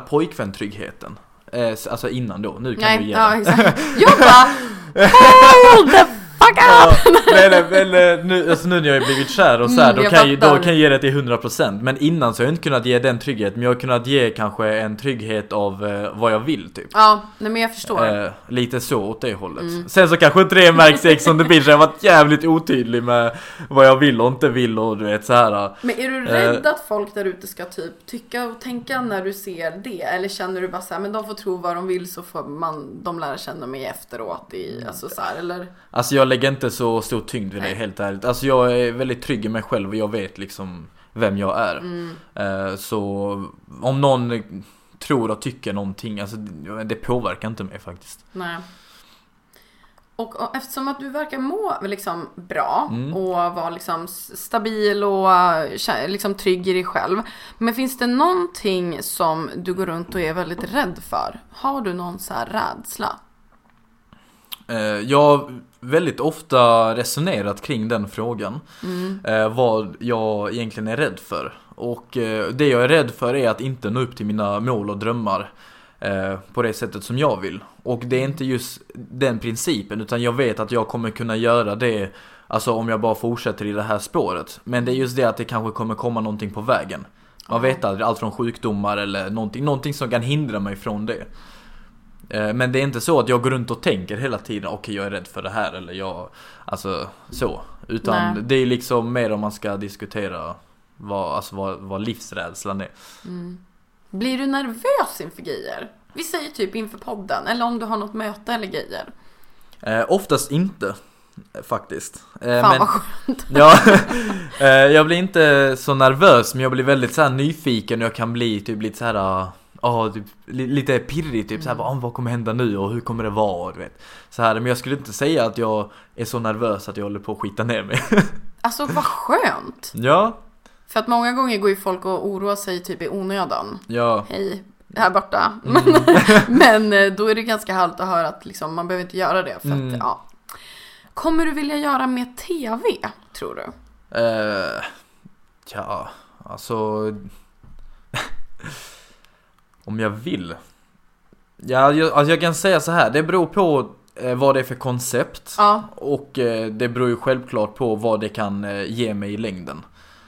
pojkvän-tryggheten. Alltså innan då, nu kan du ge den. Exakt. Jag bara, hold the Men nu, alltså nu när jag har blivit kär och så här, då kan jag ge det till 100%. Men innan så har jag inte kunnat ge den trygghet. Men jag har kunnat ge kanske en trygghet av vad jag vill typ. Ja, nej, men jag förstår. Lite så åt det hållet. Sen så kanske inte det märks i Ex on the Beach. Jag har varit jävligt otydlig med vad jag vill och inte vill och du vet så här. Men är du rädd att folk där ute ska typ tycka och tänka när du ser det? Eller känner du bara så här, men de får tro vad de vill så får de lära känna mig efteråt alltså så här, eller? Alltså jag lägger inte så stor tyngd vid det, helt ärligt. Alltså jag är väldigt trygg i mig själv och jag vet liksom vem jag är. Så om någon tror och tycker någonting, alltså det påverkar inte mig faktiskt. Nej. Och eftersom att du verkar må liksom bra och vara liksom stabil och liksom trygg i dig själv. Men finns det någonting som du går runt och är väldigt rädd för? Har du någon så här rädsla? Jag har väldigt ofta resonerat kring den frågan. Vad jag egentligen är rädd för. Och det jag är rädd för är att inte nå upp till mina mål och drömmar på det sättet som jag vill. Och det är inte just den principen, utan jag vet att jag kommer kunna göra det, alltså om jag bara fortsätter i det här spåret. Men det är just det att det kanske kommer komma någonting på vägen. Man vet aldrig, allt från sjukdomar eller någonting som kan hindra mig från det. Men det är inte så att jag går runt och tänker hela tiden, okej, jag är rädd för det här eller jag, alltså så. Utan det är liksom mer om man ska diskutera vad livsrädslan är. Blir du nervös inför grejer? Vi säger typ inför podden, eller om du har något möte eller grejer. Oftast inte, faktiskt. Fan vad skönt. Ja, jag blir inte så nervös, men jag blir väldigt så här nyfiken och jag kan bli typ lite så här... typ, lite pirrig typ så här, vad kommer hända nu och hur kommer det vara, du vet. Så här, men jag skulle inte säga att jag är så nervös att jag håller på att skita ner mig. Alltså vad skönt. Ja. För att många gånger går ju folk och oroar sig typ i onödan. Ja. Hej, här borta. Men då är det ganska härligt att höra att liksom, man behöver inte göra det för att, ja. Kommer du vilja göra mer TV, tror du? Ja, alltså om jag vill. Ja, jag kan säga så här. Det beror på vad det är för koncept. Ja. Och det beror ju självklart på vad det kan ge mig i längden.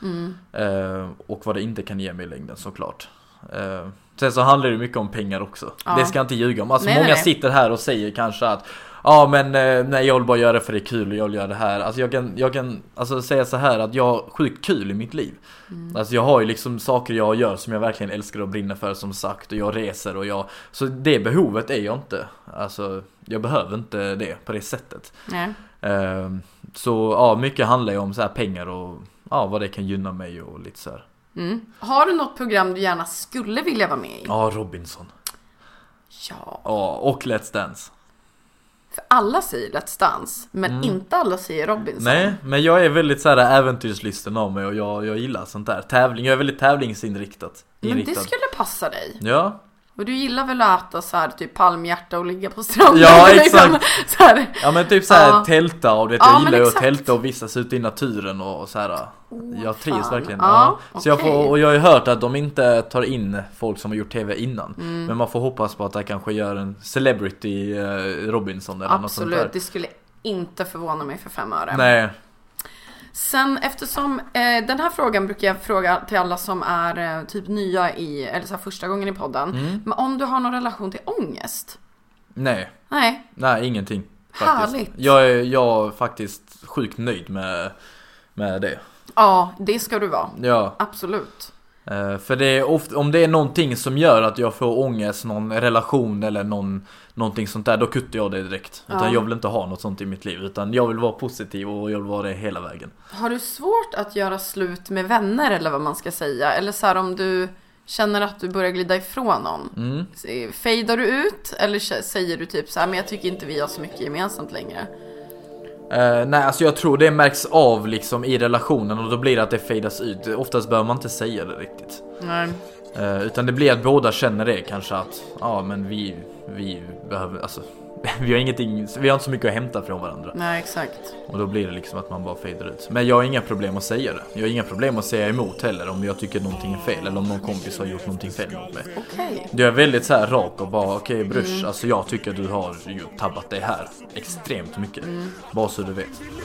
Och vad det inte kan ge mig i längden, såklart. Sen så handlar det mycket om pengar också. Ja. Det ska jag inte ljuga om. Alltså många sitter här och säger kanske att nej, jag vill bara göra det för det är kul och jag vill göra det här. Alltså jag kan alltså säga så här att jag har sjukt kul i mitt liv. Alltså jag har ju liksom saker jag gör som jag verkligen älskar och brinner för, som sagt, och jag reser och så det behovet är jag inte. Alltså jag behöver inte det på det sättet. Nej. Så mycket handlar ju om så här pengar och vad det kan gynna mig och lite så här. Har du något program du gärna skulle vilja vara med i? Ja, Robinson. Ja. Och Let's Dance. För alla säger Let's Dance, men inte alla säger Robinson. Nej, men jag är väldigt så här äventyrslysten av mig och jag gillar sånt där. Tävling, jag är väldigt tävlingsinriktad. Men det skulle passa dig. Ja. Och du gillar väl att äta så här typ palmhjärta och ligga på stranden? Ja, exakt. Liksom, så här. Ja, men typ så här tälta och jag gillar ju att tälta och vistas ute i naturen och så här. Jag trivs verkligen. Så okay. Jag har ju hört att de inte tar in folk som har gjort TV innan. Men man får hoppas på att det kanske gör en celebrity Robinson eller något sånt där. Absolut, det skulle inte förvåna mig för 5 öre. Nej. Sen eftersom den här frågan brukar jag fråga till alla som är typ nya eller så här första gången i podden. Men om du har någon relation till ångest? Nej, ingenting faktiskt. Härligt. Jag är faktiskt sjukt nöjd med det. Ja, det ska du vara. Ja. Absolut. För det är ofta, om det är någonting som gör att jag får ångest, någon relation eller någonting sånt där, då kuttar jag det direkt. Utan jag vill inte ha något sånt i mitt liv, utan jag vill vara positiv och jag vill vara det hela vägen. Har du svårt att göra slut med vänner eller vad man ska säga? Eller så här, om du känner att du börjar glida ifrån någon, fejdar du ut? Eller säger du typ så här, men jag tycker inte vi har så mycket gemensamt längre? Nej, alltså jag tror det märks av liksom i relationen och då blir det att det fejdas ut. Oftast behöver man inte säga det riktigt. Nej. Utan det blir att båda känner det kanske att men vi behöver, alltså vi har inte så mycket att hämta från varandra. Nej, exakt. Och då blir det liksom att man bara fejdar ut. Men jag har inga problem att säga det. Jag har inga problem att säga emot heller om jag tycker någonting är fel. Eller om någon kompis har gjort någonting fel mot mig. Okej. Det är väldigt så här rak och bara okej brush, alltså jag tycker du har ju tabbat dig här extremt mycket. Bara så du vet.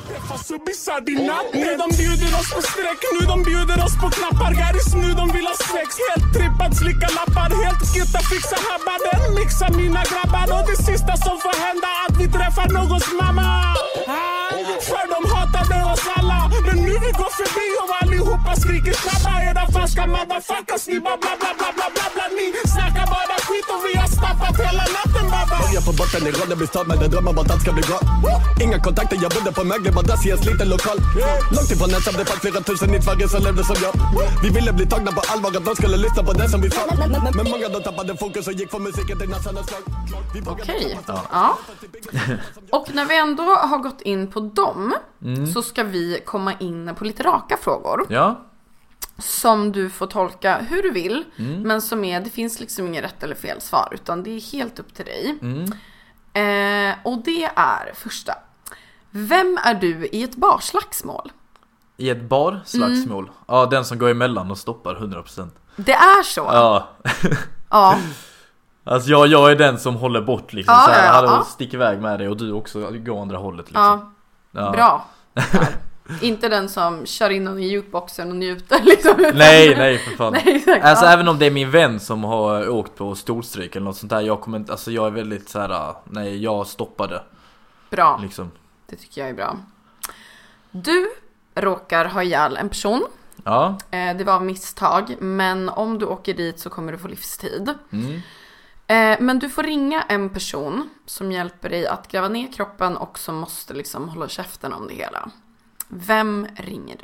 Nu de bjuder oss på sträck, nu de bjuder oss på knappar. Garis nu de vill ha sex, helt trippat, slicka lappar. Helt gitta, fixa habbaden, mixa mina grabbar. Och det sista som får hända att vi träffar någons mamma. För de hatade oss alla. Men nu vi går förbi och allihopa skriker snabba. Era falska motherfuckers, ni bara bla bla bla bla bla bla. Ni snackar bara skit och vi har stappat hela natten baba. Börjar på botten i rådet blir stad med det drömmer bara att ska bli bra. Inga kontakter, jag bodde på Mögle, bara där ses lite lokal. Långt ifrån ensam, det fanns flera tusen i Sverige som levde som jag. Vi ville bli tagna på allvar, att de skulle lyssna på det som vi sa. Men många då tappade fokus och gick från musiken till nästan slag. Okej, ja. Och när vi ändå har gått in på dem så ska vi komma in på lite raka frågor. Ja. Som du får tolka hur du vill. Men som det finns liksom ingen rätt eller fel svar. Utan det är helt upp till dig. Och det är första. Vem är du i ett barslagsmål? I ett barslagsmål? Ja, den som går emellan och stoppar 100%. Det är så? Ja. Ja. Alltså jag är den som håller bort liksom så här, stick iväg med dig och du också går andra hållet liksom. Ja. Bra. Inte den som kör in någon i jukeboxen och njuter liksom. Nej för fan. Nej, exakt, alltså även om det är min vän som har åkt på storstryk eller något sånt där, jag kommer inte, alltså jag är väldigt så här, nej, jag stoppade. Bra. Liksom. Det tycker jag är bra. Du råkar ha ihjäl en person. Ja. Det var misstag, men om du åker dit så kommer du få livstid. Men du får ringa en person som hjälper dig att gräva ner kroppen och som måste liksom hålla käften om det hela. Vem ringer du?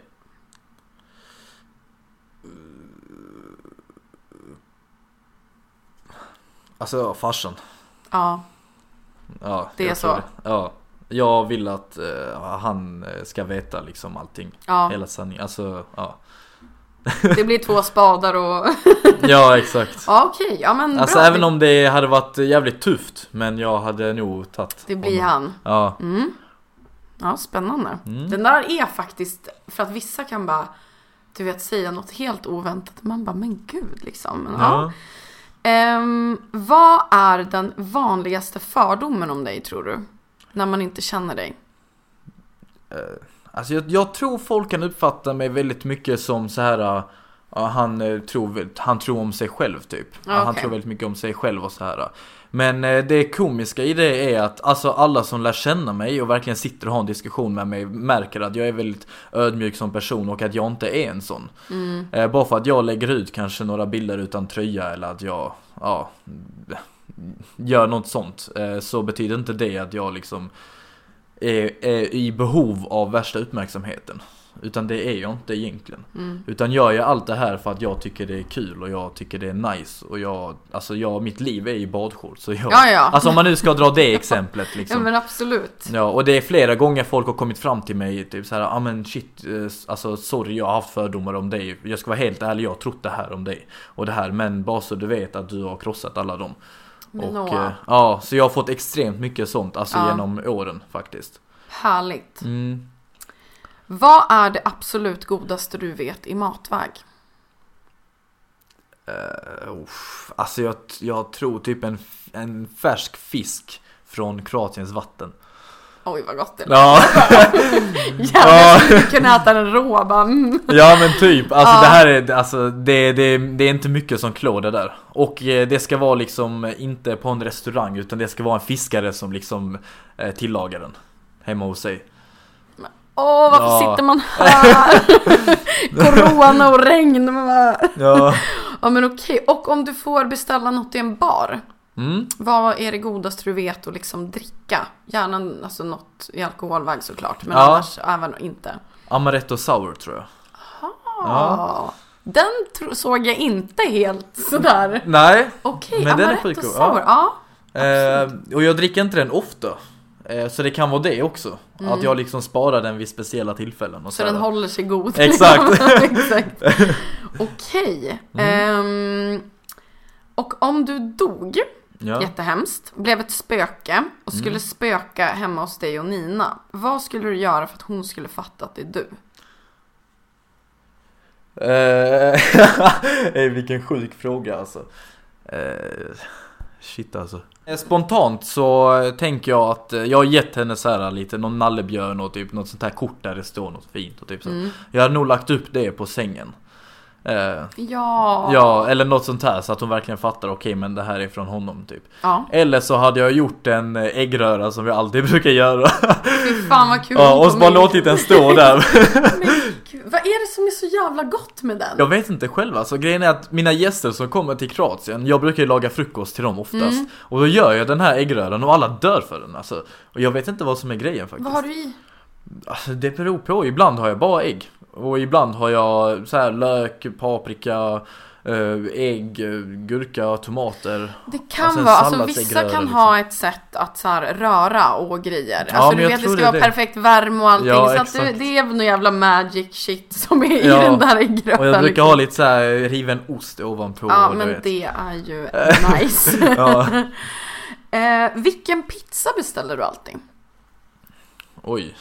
Alltså farsan. Ja. Ja, det är så. Ja. Jag vill att han ska veta liksom allting. Ja. Hela sanningen. Alltså, ja. Det blir 2 spadar och... Ja, exakt. Ja, okej. Ja, men alltså bra. även om det hade varit jävligt tufft, men jag hade nog tagit det blir honom. Han. Ja. Ja, spännande. Den där är faktiskt, för att vissa kan bara, du vet, säga något helt oväntat. Man bara, men gud liksom. Men, ja. Vad är den vanligaste fördomen om dig, tror du? När man inte känner dig? Alltså jag tror folk kan uppfatta mig väldigt mycket som så här. Han tror om sig själv typ. Okay. Han tror väldigt mycket om sig själv och så här. Men det komiska i det är att alltså alla som lär känna mig och verkligen sitter och har en diskussion med mig märker att jag är väldigt ödmjuk som person och att jag inte är en sån. Bara för att jag lägger ut kanske några bilder utan tröja eller att jag gör något sånt, så betyder inte det att jag liksom är i behov av värsta uppmärksamheten. Utan det är jag inte egentligen. Utan jag gör allt det här för att jag tycker det är kul och jag tycker det är nice. Och mitt liv är i badshorts. Så alltså om man nu ska dra det exemplet liksom. Ja, men absolut. Ja, och det är flera gånger folk har kommit fram till mig typ så här, men shit, alltså sorry, jag har haft fördomar om dig. Jag ska vara helt ärlig, jag har trott det här om dig och det här, men bara så du vet att du har krossat alla dem. Och så jag har fått extremt mycket sånt genom åren faktiskt. Härligt. Vad är det absolut godaste du vet i matväg? Alltså jag tror typ en färsk fisk från Kroatiens vatten. Oj, vad gott det är. Ja. Jag skulle kunna äta den rå. Ja, men typ. Alltså det här är, alltså, det är inte mycket som klår det där. Och det ska vara liksom inte på en restaurang, utan det ska vara en fiskare som liksom tillagar den hemma hos sig. Varför sitter man här? Corona och regn. Ja, men okej. Och om du får beställa något i en bar, vad är det godaste du vet att liksom dricka? Gärna alltså något i alkoholväg såklart, men annars även inte. Amaretto sour tror jag. Den såg jag inte helt sådär. Nej, okej, men den är Amaretto sour. Och jag dricker inte den ofta. Så det kan vara det också. Att jag liksom sparar den vid speciella tillfällen och så den håller sig god. Exakt. Exakt. Okej. Och om du dog, jättehemskt, blev ett spöke och skulle spöka hemma hos dig och Nina. Vad skulle du göra för att hon skulle fatta att det är du? Vilken sjuk fråga alltså. Shit alltså. Spontant så tänker jag att jag har gett henne så här lite någon nallebjörn och typ något sånt här kort där det står något fint och typ så. Jag hade nog lagt upp det på sängen. Ja, eller något sånt här så att hon verkligen fattar okej, men det här är från honom typ. Eller så hade jag gjort en äggröra som vi alltid brukar göra. Fy fan vad kul. Och så bara låtit den stå där. Men gud, vad är det som är så jävla gott med den? Jag vet inte själv alltså. Grejen är att mina gäster som kommer till Kroatien, jag brukar ju laga frukost till dem oftast. Och då gör jag den här äggröran och alla dör för den alltså. Och jag vet inte vad som är grejen faktiskt. Vad har du i? Alltså, det beror på, ibland har jag bara ägg. Och ibland har jag så här lök, paprika, ägg, gurka, tomater. Det kan vara, alltså vissa kan ha ett sätt att så här röra och grejer. Alltså du vet, det ska vara perfekt värme och allting. Ja, så att det är någon jävla magic shit som är i den där äggröran. Och jag brukar ha lite så här riven ost ovanpå. Ja, men det är ju nice. Vilken pizza beställer du alltid? Oj.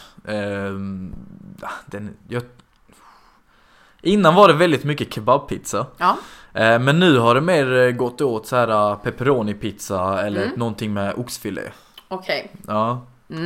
Innan var det väldigt mycket kebabpizza. Men nu har det mer gått åt så här pepperoni pizza eller någonting med oxfilé. Okej. Ja.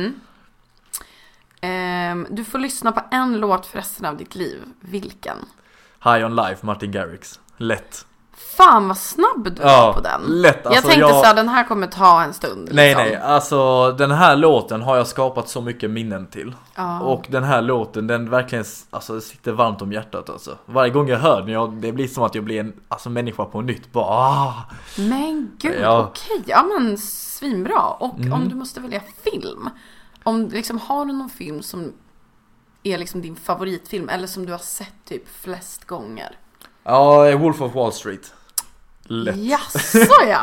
Du får lyssna på en låt för resten av ditt liv. Vilken? High on Life, Martin Garrix. Lätt. Fan vad snabb du var på den. Lätt, alltså, jag tänkte så här, den här kommer ta en stund. Nej, alltså den här låten har jag skapat så mycket minnen till. Och den här låten, den verkligen alltså, sitter varmt om hjärtat alltså. Varje gång jag hör den, det blir som att jag blir en människa på nytt. Bara, Men gud, okej. Ja men svinbra. Och om du måste välja film, om liksom, har du någon film som är liksom din favoritfilm eller som du har sett typ flest gånger? Ja, Wolf of Wall Street. Lätt. Jaså ja.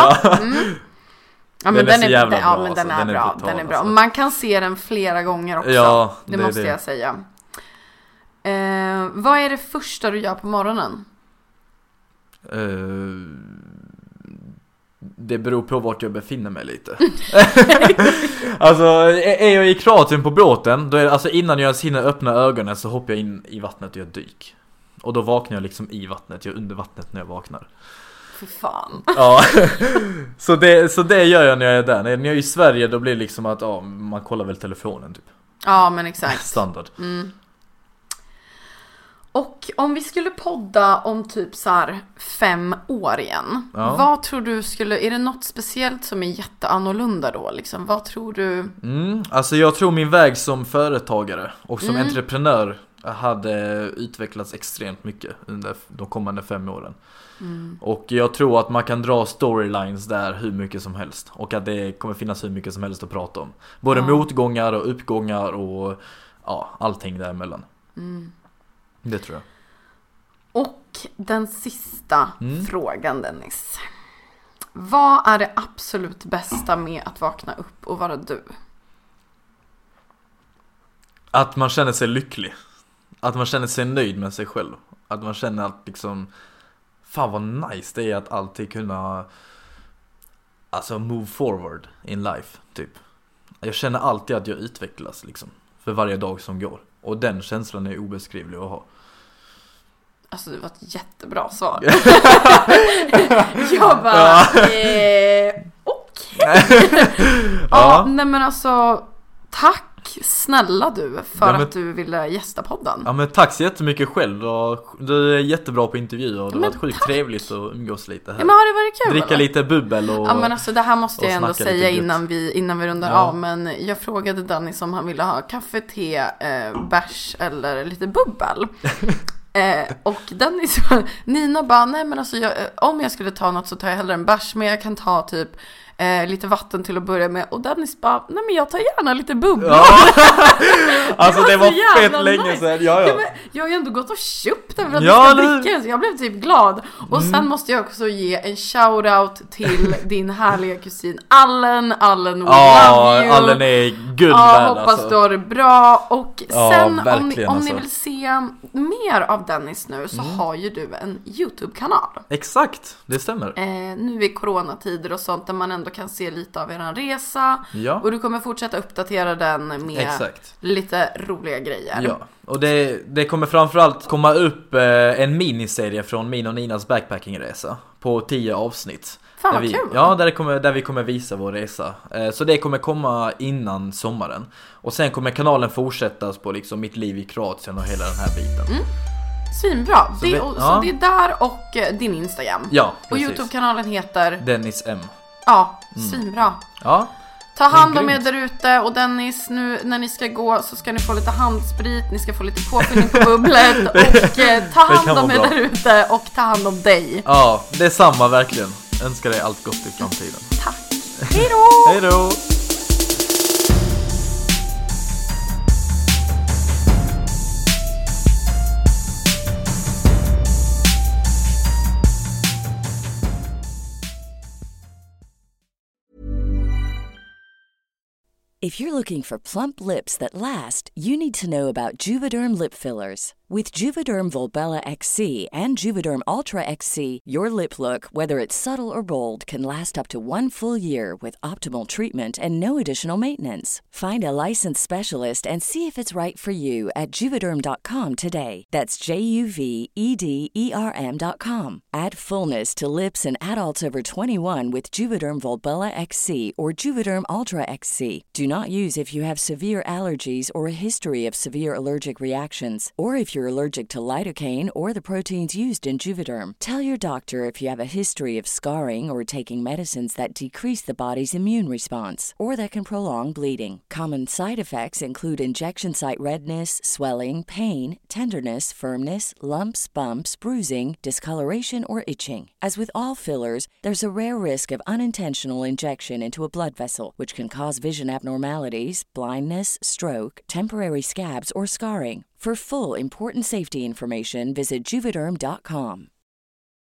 Ja, men den är bra. Ja, men den är bra. Den är bra. Man kan se den flera gånger också. Ja, det måste jag säga. Vad är det första du gör på morgonen? Det beror på vart jag befinner mig lite. Alltså, är jag i Kroatien på båten, då är det, alltså innan jag hinner öppna ögonen så hoppar jag in i vattnet och jag dyk. Och då vaknar jag liksom i vattnet, jag är under vattnet när jag vaknar. För fan. Ja. Så det gör jag när jag är där. När jag är i Sverige då blir det liksom att man kollar väl telefonen typ. Ja, men exakt. Standard. Och om vi skulle podda om typ så här 5 år igen. Vad tror du är det något speciellt som är jätteannorlunda då liksom? Vad tror du? Alltså jag tror min väg som företagare och som entreprenör hade utvecklats extremt mycket under de kommande 5 åren. Och jag tror att man kan dra storylines där hur mycket som helst. Och att det kommer finnas hur mycket som helst att prata om. Både motgångar och uppgångar och allting däremellan. Det tror jag. Och den sista frågan, Dennis. Vad är det absolut bästa med att vakna upp och vara du? Att man känner sig lycklig. Att man känner sig nöjd med sig själv. Att man känner att liksom, fan vad nice det är att alltid kunna move forward in life typ. Jag känner alltid att jag utvecklas liksom för varje dag som går. Och den känslan är obeskrivlig att ha. Alltså det var ett jättebra svar. Jag bara okej. Nej men alltså tack snälla du för att du ville gästa podden. Ja men tack så jättemycket själv. Du är jättebra på intervjuer och det har varit sjukt trevligt att umgås lite här. Ja, men har det varit kul? Dricka lite bubbel och men alltså det här måste jag ändå säga innan vi rundar av. Men jag frågade Dennis om han ville ha kaffe, te, bärs eller lite bubbel. Och Dennis Nina bara, nej men alltså om jag skulle ta något så tar jag hellre en bärs, men jag kan ta typ lite vatten till att börja med. Och Dennis bara, nej men jag tar gärna lite bubblor. Ja. Alltså det var fett länge nice. sedan. Ja. Jag har ju ändå gått och köpt den för att Ja, du ska dricka, så jag blev typ glad. Och sen måste jag också ge en shoutout till din härliga kusin Allen. Allen, we love you. Allen är guld värd, hoppas alltså. du har det bra. Och sen om ni alltså. vill se mer av Dennis nu så har ju du en YouTube-kanal. Exakt, det stämmer. Nu i coronatider och sånt där man ändå kan se lite av er resa. Ja. Och du kommer fortsätta uppdatera den med lite roliga grejer. Ja, och det kommer framförallt komma upp en miniserie från min och Ninas backpackingresa på 10 avsnitt. Fan vad kul. Ja, där vi kommer visa vår resa. Så det kommer komma innan sommaren. Och sen kommer kanalen fortsättas på liksom mitt liv i Kroatien och hela den här biten. Svinbra. Så det är där och din Instagram. Ja, och precis. YouTube-kanalen heter Dennis M. Ja, svinbra. Ja. Ta hand om er där ute. Och Dennis, nu när ni ska gå så ska ni få lite handsprit. Ni ska få lite påfyllning på bubblet. Och ta hand om er där ute. Och ta hand om dig. Ja, det är samma verkligen. Önskar dig allt gott i framtiden. Tack. Hej då. Hej då. If you're looking for plump lips that last, you need to know about Juvederm lip fillers. With Juvederm Volbella XC and Juvederm Ultra XC, your lip look, whether it's subtle or bold, can last up to 1 full year with optimal treatment and no additional maintenance. Find a licensed specialist and see if it's right for you at Juvederm.com today. That's JUVEDERM.com. Add fullness to lips in adults over 21 with Juvederm Volbella XC or Juvederm Ultra XC. Do not use if you have severe allergies or a history of severe allergic reactions, or if you're allergic to lidocaine or the proteins used in Juvederm. Tell your doctor if you have a history of scarring or taking medicines that decrease the body's immune response or that can prolong bleeding. Common side effects include injection site redness, swelling, pain, tenderness, firmness, lumps, bumps, bruising, discoloration, or itching. As with all fillers, there's a rare risk of unintentional injection into a blood vessel, which can cause vision abnormalities, blindness, stroke, temporary scabs, or scarring. For full important safety information, visit Juvederm.com.